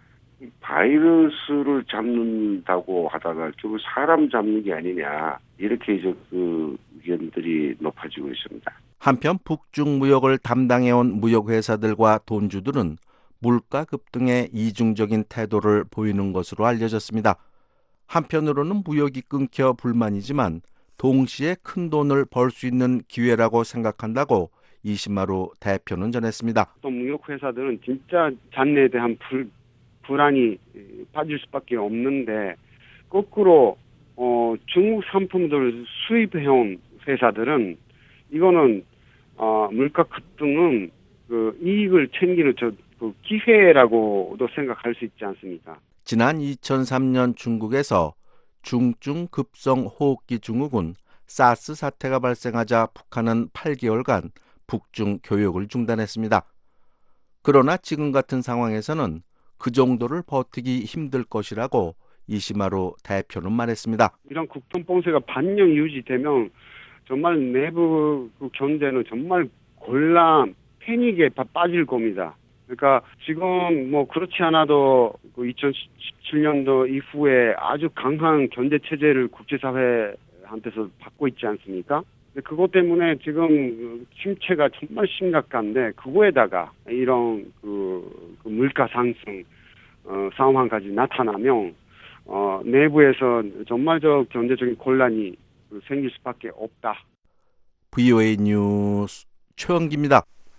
바이러스를 잡는다고 하다가 결국 사람 잡는 게 아니냐 이렇게 이제 그 의견들이 높아지고 있습니다. 한편 북중 무역을 담당해온 무역회사들과 돈주들은 물가 급등에 이중적인 태도를 보이는 것으로 알려졌습니다. 한편으로는 무역이 끊겨 불만이지만 동시에 큰 돈을 벌 수 있는 기회라고 생각한다고 이시마루 대표는 전했습니다. 또 무역회사들은 진짜 잔내에 대한 불, 불안이 빠질 수밖에 없는데 거꾸로 어, 중국 상품들을 수입해온 회사들은 이거는 어, 물가 급등은 그 이익을 챙기는 저, 그 기회라고도 생각할 수 있지 않습니까? 지난 이천삼 년 중국에서 중증 급성 호흡기 증후군 사스 사태가 발생하자 북한은 팔 개월간 북중 교역을 중단했습니다. 그러나 지금 같은 상황에서는 그 정도를 버티기 힘들 것이라고 이시마루 대표는 말했습니다. 이런 국경 봉쇄가 반년 유지되면 정말 내부 그 경제는 정말 곤란, 패닉에 빠질 겁니다. 그러니까 지금 뭐 그렇지 않아도 그 이천십칠 년도 이후에 아주 강한 경제 체제를 국제사회한테서 받고 있지 않습니까? 그것 때문에 지금 침체가 정말 심각한데 그거에다가 이런 그, 그 물가 상승 어, 상황까지 나타나면 어, 내부에서 정말 저 경제적인 곤란이 생길 수밖에 없다. 브이오에이 뉴스 최영기입니다.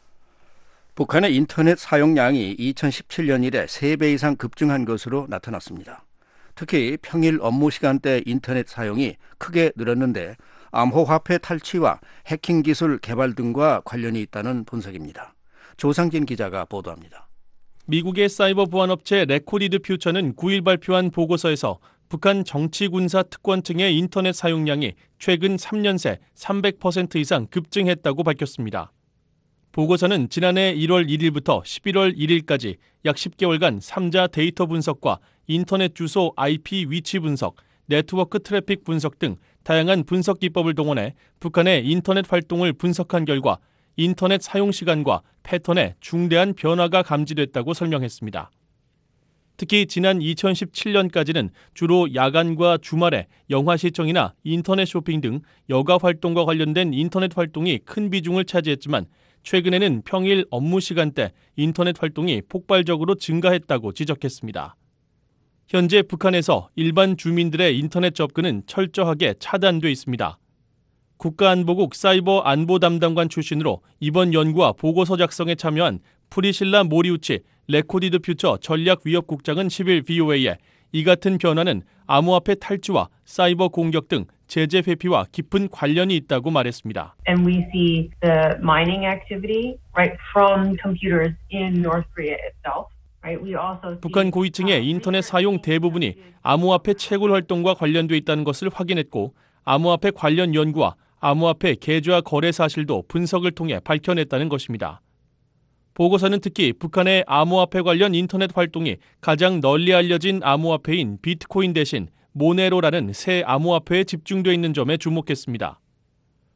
북한의 인터넷 사용량이 이천십칠 년 이래 세 배 이상 급증한 것으로 나타났습니다. 특히 평일 업무 시간대 인터넷 사용이 크게 늘었는데 암호화폐 탈취와 해킹 기술 개발 등과 관련이 있다는 분석입니다. 조상진 기자가 보도합니다. 미국의 사이버 보안업체 레코디드 퓨처는 구 일 발표한 보고서에서 북한 정치군사 특권층의 인터넷 사용량이 최근 삼 년 새 삼백 퍼센트 이상 급증했다고 밝혔습니다. 보고서는 지난해 일월 일일부터 십일월 일일까지 약 십 개월간 삼자 데이터 분석과 인터넷 주소 아이피 위치 분석, 네트워크 트래픽 분석 등 다양한 분석 기법을 동원해 북한의 인터넷 활동을 분석한 결과 인터넷 사용 시간과 패턴에 중대한 변화가 감지됐다고 설명했습니다. 특히 지난 이천십칠 년까지는 주로 야간과 주말에 영화 시청이나 인터넷 쇼핑 등 여가 활동과 관련된 인터넷 활동이 큰 비중을 차지했지만 최근에는 평일 업무 시간대 인터넷 활동이 폭발적으로 증가했다고 지적했습니다. 현재 북한에서 일반 주민들의 인터넷 접근은 철저하게 차단돼 있습니다. 국가안보국 사이버 안보 담당관 출신으로 이번 연구와 보고서 작성에 참여한 프리실라 모리우치 레코디드 퓨처 전략위협국장은 십일 브이오에이에 이 같은 변화는 암호화폐 탈취와 사이버 공격 등 제재 회피와 깊은 관련이 있다고 말했습니다. And we see the mining activity right from computers in North Korea itself. 북한 고위층의 인터넷 사용 대부분이 암호화폐 채굴 활동과 관련돼 있다는 것을 확인했고 암호화폐 관련 연구와 암호화폐 계좌 거래 사실도 분석을 통해 밝혀냈다는 것입니다. 보고서는 특히 북한의 암호화폐 관련 인터넷 활동이 가장 널리 알려진 암호화폐인 비트코인 대신 모네로라는 새 암호화폐에 집중돼 있는 점에 주목했습니다.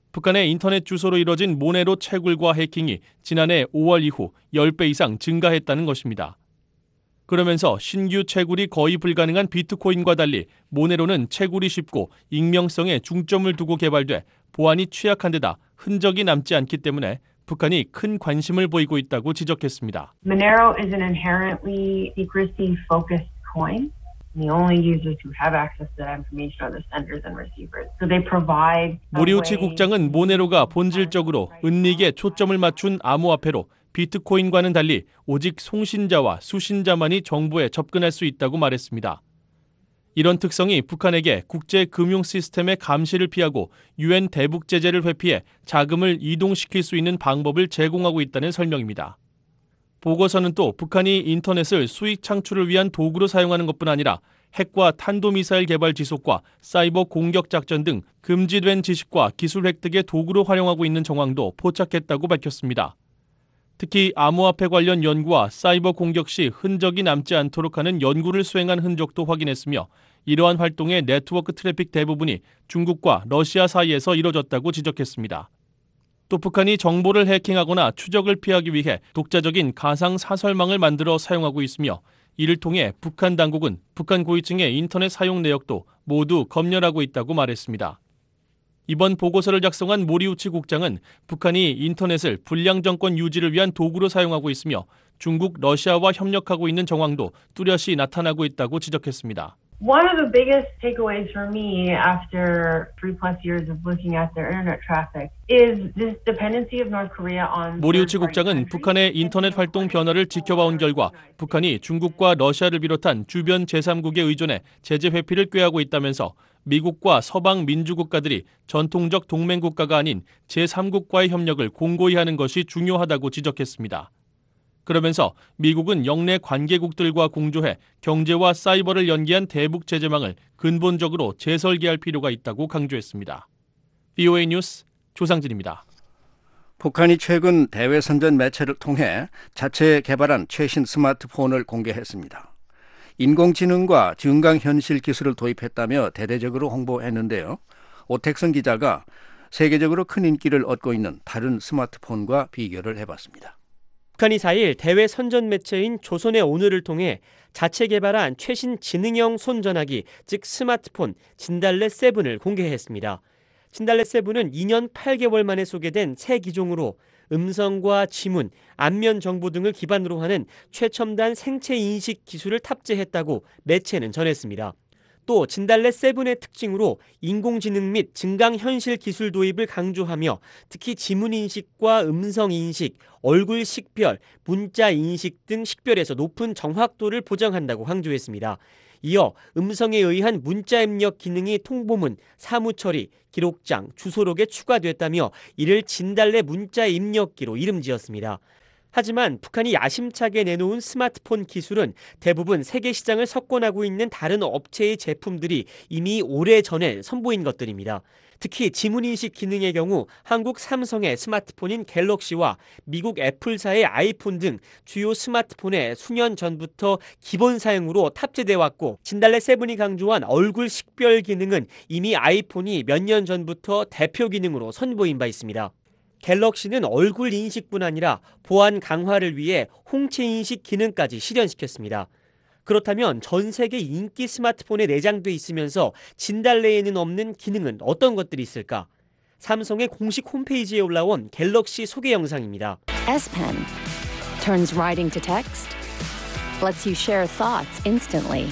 북한의 인터넷 주소로 이뤄진 모네로 채굴과 해킹이 지난해 오월 이후 십 배 이상 증가했다는 것입니다. 그러면서 신규 채굴이 거의 불가능한 비트코인과 달리 모네로는 채굴이 쉽고 익명성에 중점을 두고 개발돼 보안이 취약한 데다 흔적이 남지 않기 때문에 북한이 큰 관심을 보이고 있다고 지적했습니다. Monero is an inherently secrecy-focused coin. The only users who have access to that information are the senders and receivers. So they provide. 모리우치 국장은 모네로가 본질적으로 은닉에 초점을 맞춘 암호화폐로 비트코인과는 달리 오직 송신자와 수신자만이 정보에 접근할 수 있다고 말했습니다. 이런 특성이 북한에게 국제 금융 시스템의 감시를 피하고 유엔 대북 제재를 회피해 자금을 이동시킬 수 있는 방법을 제공하고 있다는 설명입니다. 보고서는 또 북한이 인터넷을 수익 창출을 위한 도구로 사용하는 것뿐 아니라 핵과 탄도미사일 개발 지속과 사이버 공격 작전 등 금지된 지식과 기술 획득의 도구로 활용하고 있는 정황도 포착했다고 밝혔습니다. 특히 암호화폐 관련 연구와 사이버 공격 시 흔적이 남지 않도록 하는 연구를 수행한 흔적도 확인했으며 이러한 활동의 네트워크 트래픽 대부분이 중국과 러시아 사이에서 이뤄졌다고 지적했습니다. 또 북한이 정보를 해킹하거나 추적을 피하기 위해 독자적인 가상 사설망을 만들어 사용하고 있으며 이를 통해 북한 당국은 북한 고위층의 인터넷 사용 내역도 모두 검열하고 있다고 말했습니다. 이번 보고서를 작성한 모리우치 국장은 북한이 인터넷을 불량 정권 유지를 위한 도구로 사용하고 있으며 중국, 러시아와 협력하고 있는 정황도 뚜렷이 나타나고 있다고 지적했습니다. One of the biggest takeaways for me after three plus years of looking at their internet traffic is this dependency of North Korea on. 모리우치 국장은 북한의 인터넷 활동 변화를 지켜봐온 결과 북한이 중국과 러시아를 비롯한 주변 제삼국에 의존해 제재 회피를 꾀하고 있다면서 미국과 서방 민주국가들이 전통적 동맹국가가 아닌 제삼국과의 협력을 공고히 하는 것이 중요하다고 지적했습니다. 그러면서 미국은 영내 관계국들과 공조해 경제와 사이버를 연계한 대북 제재망을 근본적으로 재설계할 필요가 있다고 강조했습니다. 브이오에이 뉴스 조상진입니다. 북한이 최근 대외 선전 매체를 통해 자체 개발한 최신 스마트폰을 공개했습니다. 인공지능과 증강현실 기술을 도입했다며 대대적으로 홍보했는데요. 오택선 기자가 세계적으로 큰 인기를 얻고 있는 다른 스마트폰과 비교를 해봤습니다. 북한이 사 일 대외 선전 매체인 조선의 오늘을 통해 자체 개발한 최신 지능형 손전화기, 즉 스마트폰 진달래 세븐을 공개했습니다. 진달래 세븐은 이 년 팔 개월 만에 소개된 새 기종으로 음성과 지문, 안면 정보 등을 기반으로 하는 최첨단 생체 인식 기술을 탑재했다고 매체는 전했습니다. 또 진달래 세븐의 특징으로 인공지능 및 증강현실 기술 도입을 강조하며 특히 지문인식과 음성인식, 얼굴 식별, 문자 인식 등 식별에서 높은 정확도를 보장한다고 강조했습니다. 이어 음성에 의한 문자 입력 기능이 통보문, 사무처리, 기록장, 주소록에 추가됐다며 이를 진달래 문자 입력기로 이름지었습니다. 하지만 북한이 야심차게 내놓은 스마트폰 기술은 대부분 세계 시장을 석권하고 있는 다른 업체의 제품들이 이미 오래전에 선보인 것들입니다. 특히 지문인식 기능의 경우 한국 삼성의 스마트폰인 갤럭시와 미국 애플사의 아이폰 등 주요 스마트폰에 수년 전부터 기본 사양으로 탑재돼 왔고 진달래 세븐이 강조한 얼굴 식별 기능은 이미 아이폰이 몇 년 전부터 대표 기능으로 선보인 바 있습니다. 갤럭시는 얼굴 인식뿐 아니라 보안 강화를 위해 홍채 인식 기능까지 실현시켰습니다. 그렇다면 전 세계 인기 스마트폰에 내장돼 있으면서 진달래에는 없는 기능은 어떤 것들이 있을까? 삼성의 공식 홈페이지에 올라온 갤럭시 소개 영상입니다. S Pen turns writing to text, lets you share thoughts instantly.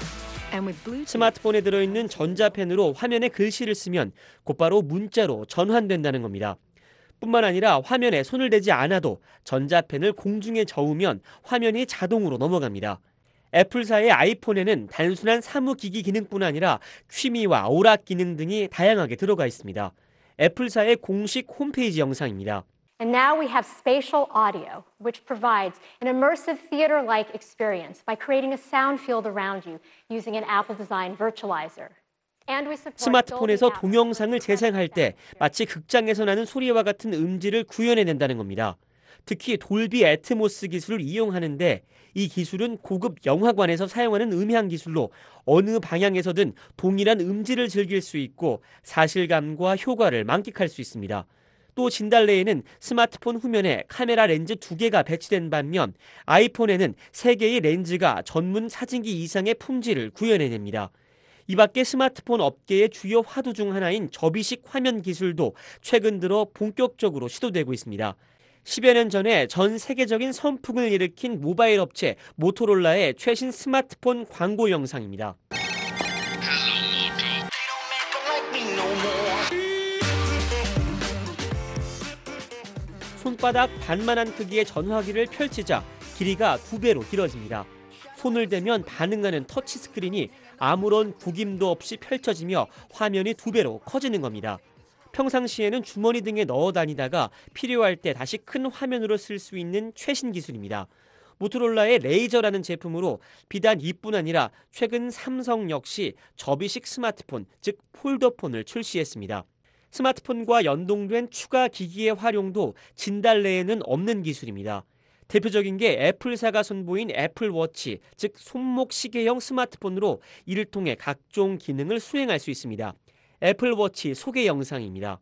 스마트폰에 들어있는 전자펜으로 화면에 글씨를 쓰면 곧바로 문자로 전환된다는 겁니다. 뿐만 아니라 화면에 손을 대지 않아도 전자펜을 공중에 저으면 화면이 자동으로 넘어갑니다. 애플사의 아이폰에는 단순한 사무기기 기능뿐 아니라 취미와 오락 기능 등이 다양하게 들어가 있습니다. 애플사의 공식 홈페이지 영상입니다. And now we have spatial audio, which provides an immersive theater-like experience by creating a sound field around you using an Apple-designed virtualizer. 스마트폰에서 동영상을 재생할 때 마치 극장에서 나는 소리와 같은 음질을 구현해낸다는 겁니다. 특히 돌비 애트모스 기술을 이용하는데 이 기술은 고급 영화관에서 사용하는 음향 기술로 어느 방향에서든 동일한 음질을 즐길 수 있고 사실감과 효과를 만끽할 수 있습니다. 또 진달래에는 스마트폰 후면에 카메라 렌즈 두 개가 배치된 반면 아이폰에는 세 개의 렌즈가 전문 사진기 이상의 품질을 구현해냅니다. 이 밖에 스마트폰 업계의 주요 화두 중 하나인 접이식 화면 기술도 최근 들어 본격적으로 시도되고 있습니다. 십여 년 전에 전 세계적인 선풍을 일으킨 모바일 업체 모토로라의 최신 스마트폰 광고 영상입니다. 손바닥 반만한 크기의 전화기를 펼치자 길이가 두 배로 길어집니다. 손을 대면 반응하는 터치스크린이 아무런 구김도 없이 펼쳐지며 화면이 두 배로 커지는 겁니다. 평상시에는 주머니 등에 넣어 다니다가 필요할 때 다시 큰 화면으로 쓸 수 있는 최신 기술입니다. 모토로라의 레이저라는 제품으로 비단 이뿐 아니라 최근 삼성 역시 접이식 스마트폰, 즉 폴더폰을 출시했습니다. 스마트폰과 연동된 추가 기기의 활용도 진달래에는 없는 기술입니다. 대표적인 게 애플사가 선보인 애플워치, 즉 손목 시계형 스마트폰으로 이를 통해 각종 기능을 수행할 수 있습니다. 애플워치 소개 영상입니다.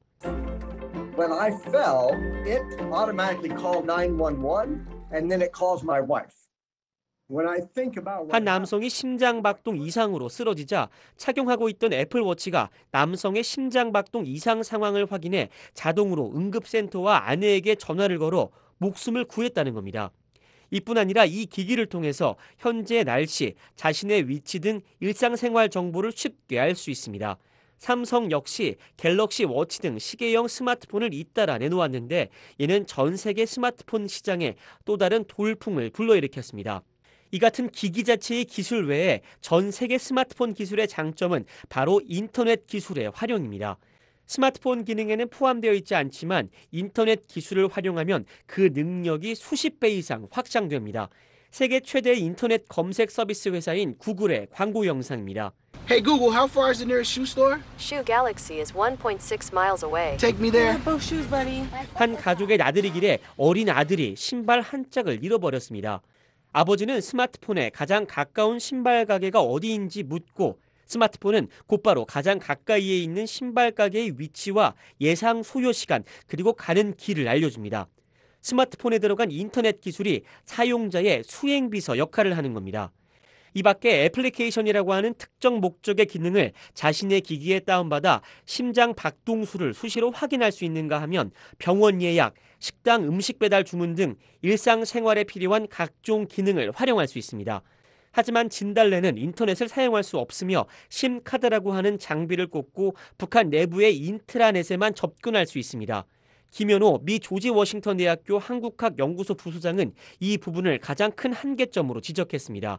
When I fell, it automatically called nine one one and then it calls my wife. When I think about 한 남성이 심장박동 이상으로 쓰러지자 착용하고 있던 애플워치가 남성의 심장박동 이상 상황을 확인해 자동으로 응급센터와 아내에게 전화를 걸어 목숨을 구했다는 겁니다. 이뿐 아니라 이 기기를 통해서 현재 날씨, 자신의 위치 등 일상생활 정보를 쉽게 알 수 있습니다. 삼성 역시 갤럭시 워치 등 시계형 스마트폰을 잇따라 내놓았는데 이는 전 세계 스마트폰 시장에 또 다른 돌풍을 불러일으켰습니다. 이 같은 기기 자체의 기술 외에 전 세계 스마트폰 기술의 장점은 바로 인터넷 기술의 활용입니다. 스마트폰 기능에는 포함되어 있지 않지만 인터넷 기술을 활용하면 그 능력이 수십 배 이상 확장됩니다. 세계 최대 인터넷 검색 서비스 회사인 구글의 광고 영상입니다. Hey Google, how far is the nearest shoe store? Shoe Galaxy is one point six miles away. Take me there. both shoes, buddy. 한 가족의 나들이 길에 어린 아들이 신발 한 짝을 잃어버렸습니다. 아버지는 스마트폰에 가장 가까운 신발 가게가 어디인지 묻고 스마트폰은 곧바로 가장 가까이에 있는 신발 가게의 위치와 예상 소요 시간 그리고 가는 길을 알려줍니다. 스마트폰에 들어간 인터넷 기술이 사용자의 수행비서 역할을 하는 겁니다. 이 밖에 애플리케이션이라고 하는 특정 목적의 기능을 자신의 기기에 다운받아 심장 박동수를 수시로 확인할 수 있는가 하면 병원 예약, 식당 음식 배달 주문 등 일상생활에 필요한 각종 기능을 활용할 수 있습니다. 하지만 진달래는 인터넷을 사용할 수 없으며 심카드라고 하는 장비를 꽂고 북한 내부의 인트라넷에만 접근할 수 있습니다. 김현호 미 조지 워싱턴 대학교 한국학 연구소 부소장은 이 부분을 가장 큰 한계점으로 지적했습니다.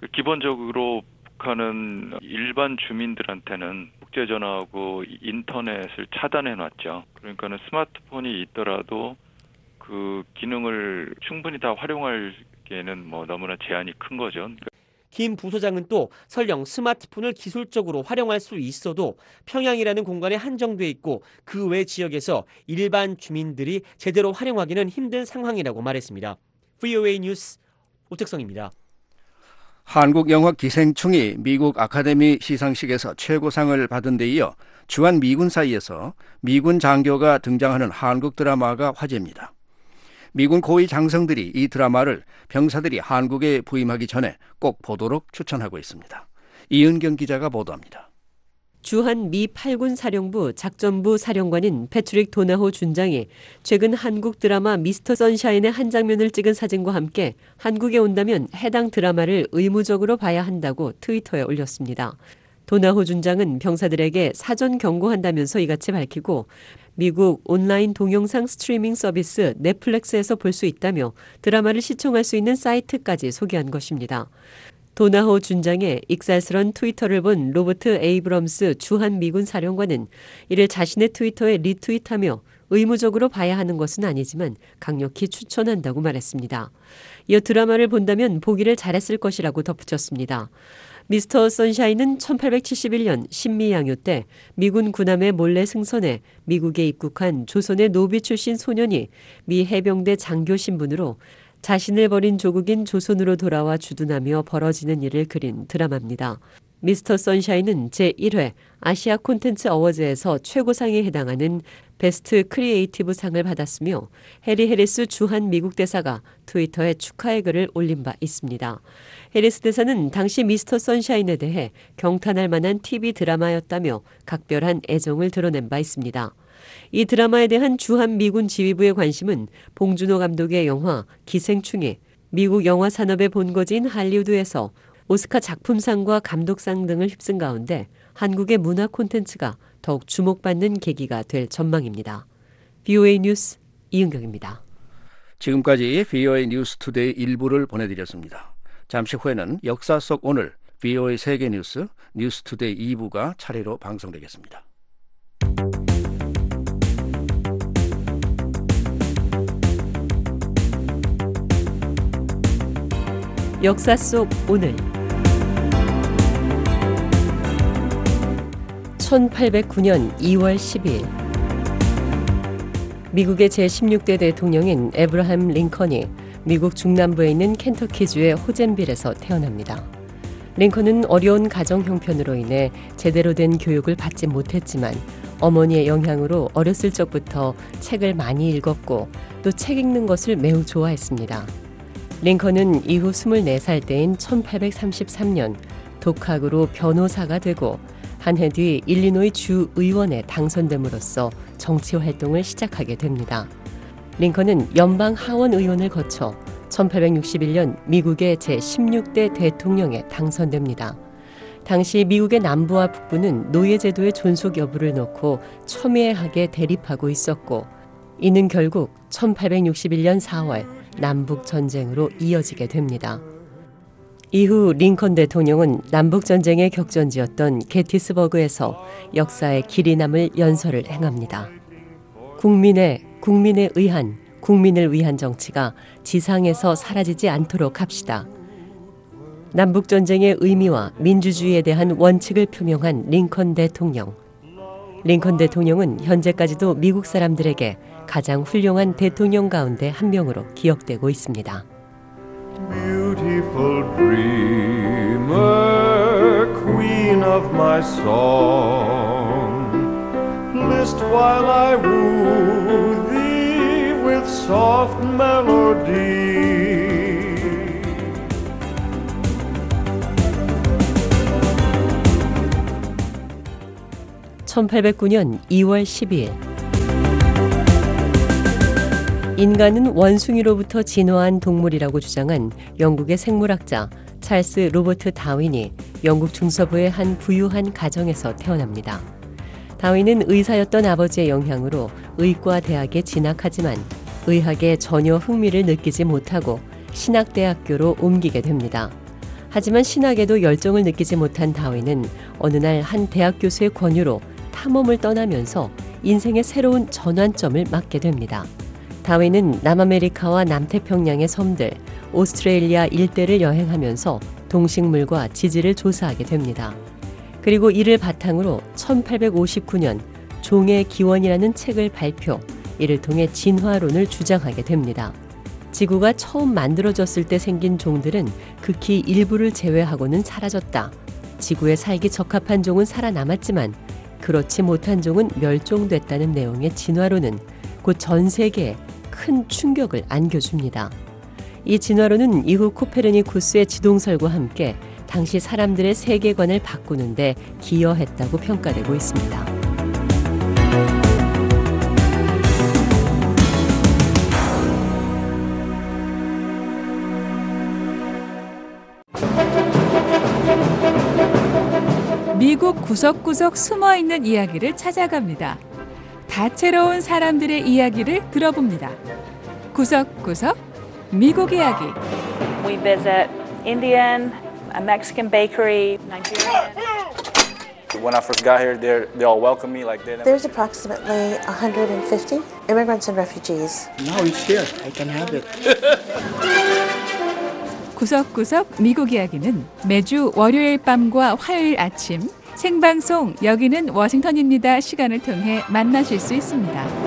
기본적으로 북한은 일반 주민들한테는 국제전화하고 인터넷을 차단해놨죠. 그러니까는 스마트폰이 있더라도 그 기능을 충분히 다 활용하기에는 뭐 너무나 제한이 큰 거죠. 김 부소장은 또 설령 스마트폰을 기술적으로 활용할 수 있어도 평양이라는 공간에 한정돼 있고 그 외 지역에서 일반 주민들이 제대로 활용하기는 힘든 상황이라고 말했습니다. 브이오에이 뉴스 오택성입니다. 한국 영화 기생충이 미국 아카데미 시상식에서 최고상을 받은 데 이어 주한 미군 사이에서 미군 장교가 등장하는 한국 드라마가 화제입니다. 미군 고위 장성들이 이 드라마를 병사들이 한국에 부임하기 전에 꼭 보도록 추천하고 있습니다. 이은경 기자가 보도합니다. 주한 미 팔 군 사령부 작전부 사령관인 패트릭 도나호 준장이 최근 한국 드라마 미스터 선샤인의 한 장면을 찍은 사진과 함께 한국에 온다면 해당 드라마를 의무적으로 봐야 한다고 트위터에 올렸습니다. 도나호 준장은 병사들에게 사전 경고한다면서 이같이 밝히고 미국 온라인 동영상 스트리밍 서비스 넷플릭스에서 볼 수 있다며 드라마를 시청할 수 있는 사이트까지 소개한 것입니다. 도나호 준장의 익살스런 트위터를 본 로버트 에이브럼스 주한 미군 사령관은 이를 자신의 트위터에 리트윗하며 의무적으로 봐야 하는 것은 아니지만 강력히 추천한다고 말했습니다. 이어 드라마를 본다면 보기를 잘했을 것이라고 덧붙였습니다. 미스터 선샤인은 천팔백칠십일 년 신미 양요 때 미군 군함에 몰래 승선해 미국에 입국한 조선의 노비 출신 소년이 미 해병대 장교 신분으로 자신을 버린 조국인 조선으로 돌아와 주둔하며 벌어지는 일을 그린 드라마입니다. 미스터 선샤인은 제일 회 아시아 콘텐츠 어워즈에서 최고상에 해당하는 베스트 크리에이티브 상을 받았으며 해리 해리스 주한 미국 대사가 트위터에 축하의 글을 올린 바 있습니다. 해리스 대사는 당시 미스터 선샤인에 대해 경탄할 만한 티비 드라마였다며 각별한 애정을 드러낸 바 있습니다. 이 드라마에 대한 주한 미군 지휘부의 관심은 봉준호 감독의 영화 기생충이 미국 영화 산업의 본거지인 할리우드에서 오스카 작품상과 감독상 등을 휩쓴 가운데 한국의 문화 콘텐츠가 더욱 주목받는 계기가 될 전망입니다. 브이오에이 뉴스 이은경입니다. 지금까지 브이오에이 뉴스 투데이 일부를 보내드렸습니다. 잠시 후에는 역사 속 오늘 브이오에이 세계 뉴스 뉴스 투데이 이 부가 차례로 방송되겠습니다. 역사 속 오늘 천팔백구 년 이월 십이일 미국의 제십육 대 대통령인 에브라함 링컨이 미국 중남부에 있는 켄터키주의 호젠빌에서 태어납니다. 링컨은 어려운 가정 형편으로 인해 제대로 된 교육을 받지 못했지만 어머니의 영향으로 어렸을 적부터 책을 많이 읽었고 또 책 읽는 것을 매우 좋아했습니다. 링컨은 이후 스물네 살 때인 천팔백삼십삼 년 독학으로 변호사가 되고 한 해 뒤 일리노이 주 의원에 당선됨으로써 정치 활동을 시작하게 됩니다. 링컨은 연방 하원 의원을 거쳐 천팔백육십일 년 미국의 제십육 대 대통령에 당선됩니다. 당시 미국의 남부와 북부는 노예제도의 존속 여부를 놓고 첨예하게 대립하고 있었고 이는 결국 천팔백육십일 년 사월 남북전쟁으로 이어지게 됩니다. 이후 링컨 대통령은 남북전쟁의 격전지였던 게티스버그에서 역사에 길이 남을 연설을 행합니다. 국민의, 국민에 의한, 국민을 위한 정치가 지상에서 사라지지 않도록 합시다. 남북전쟁의 의미와 민주주의에 대한 원칙을 표명한 링컨 대통령. 링컨 대통령은 현재까지도 미국 사람들에게 가장 훌륭한 대통령 가운데 한 명으로 기억되고 있습니다. Beautiful dreamer, queen of my song, list while I woo thee with soft melody. 천팔백구 년 이월 십이일 인간은 원숭이로부터 진화한 동물이라고 주장한 영국의 생물학자 찰스 로버트 다윈이 영국 중서부의 한 부유한 가정에서 태어납니다. 다윈은 의사였던 아버지의 영향으로 의과 대학에 진학하지만 의학에 전혀 흥미를 느끼지 못하고 신학대학교로 옮기게 됩니다. 하지만 신학에도 열정을 느끼지 못한 다윈은 어느 날 한 대학 교수의 권유로 탐험을 떠나면서 인생의 새로운 전환점을 맞게 됩니다. 다윈은 남아메리카와 남태평양의 섬들, 오스트레일리아 일대를 여행하면서 동식물과 지질을 조사하게 됩니다. 그리고 이를 바탕으로 천팔백오십구 년 종의 기원이라는 책을 발표, 이를 통해 진화론을 주장하게 됩니다. 지구가 처음 만들어졌을 때 생긴 종들은 극히 일부를 제외하고는 사라졌다. 지구에 살기 적합한 종은 살아남았지만 그렇지 못한 종은 멸종됐다는 내용의 진화론은 곧 전 세계에 큰 충격을 안겨줍니다. 이 진화론은 이후 코페르니쿠스의 지동설과 함께 당시 사람들의 세계관을 바꾸는데 기여했다고 평가되고 있습니다. 미국 구석구석 숨어있는 이야기를 찾아갑니다. 다채로운 사람들의 이야기를 들어봅니다. 구석구석 미국 이야기. We visit Indian, a Mexican bakery, Nigerian. When I first got here, they they all welcomed me like they. There's approximately one hundred fifty immigrants and refugees. No, it's here. I can have it. 구석구석 미국 이야기는 매주 월요일 밤과 화요일 아침 생방송 여기는 워싱턴입니다 시간을 통해 만나실 수 있습니다.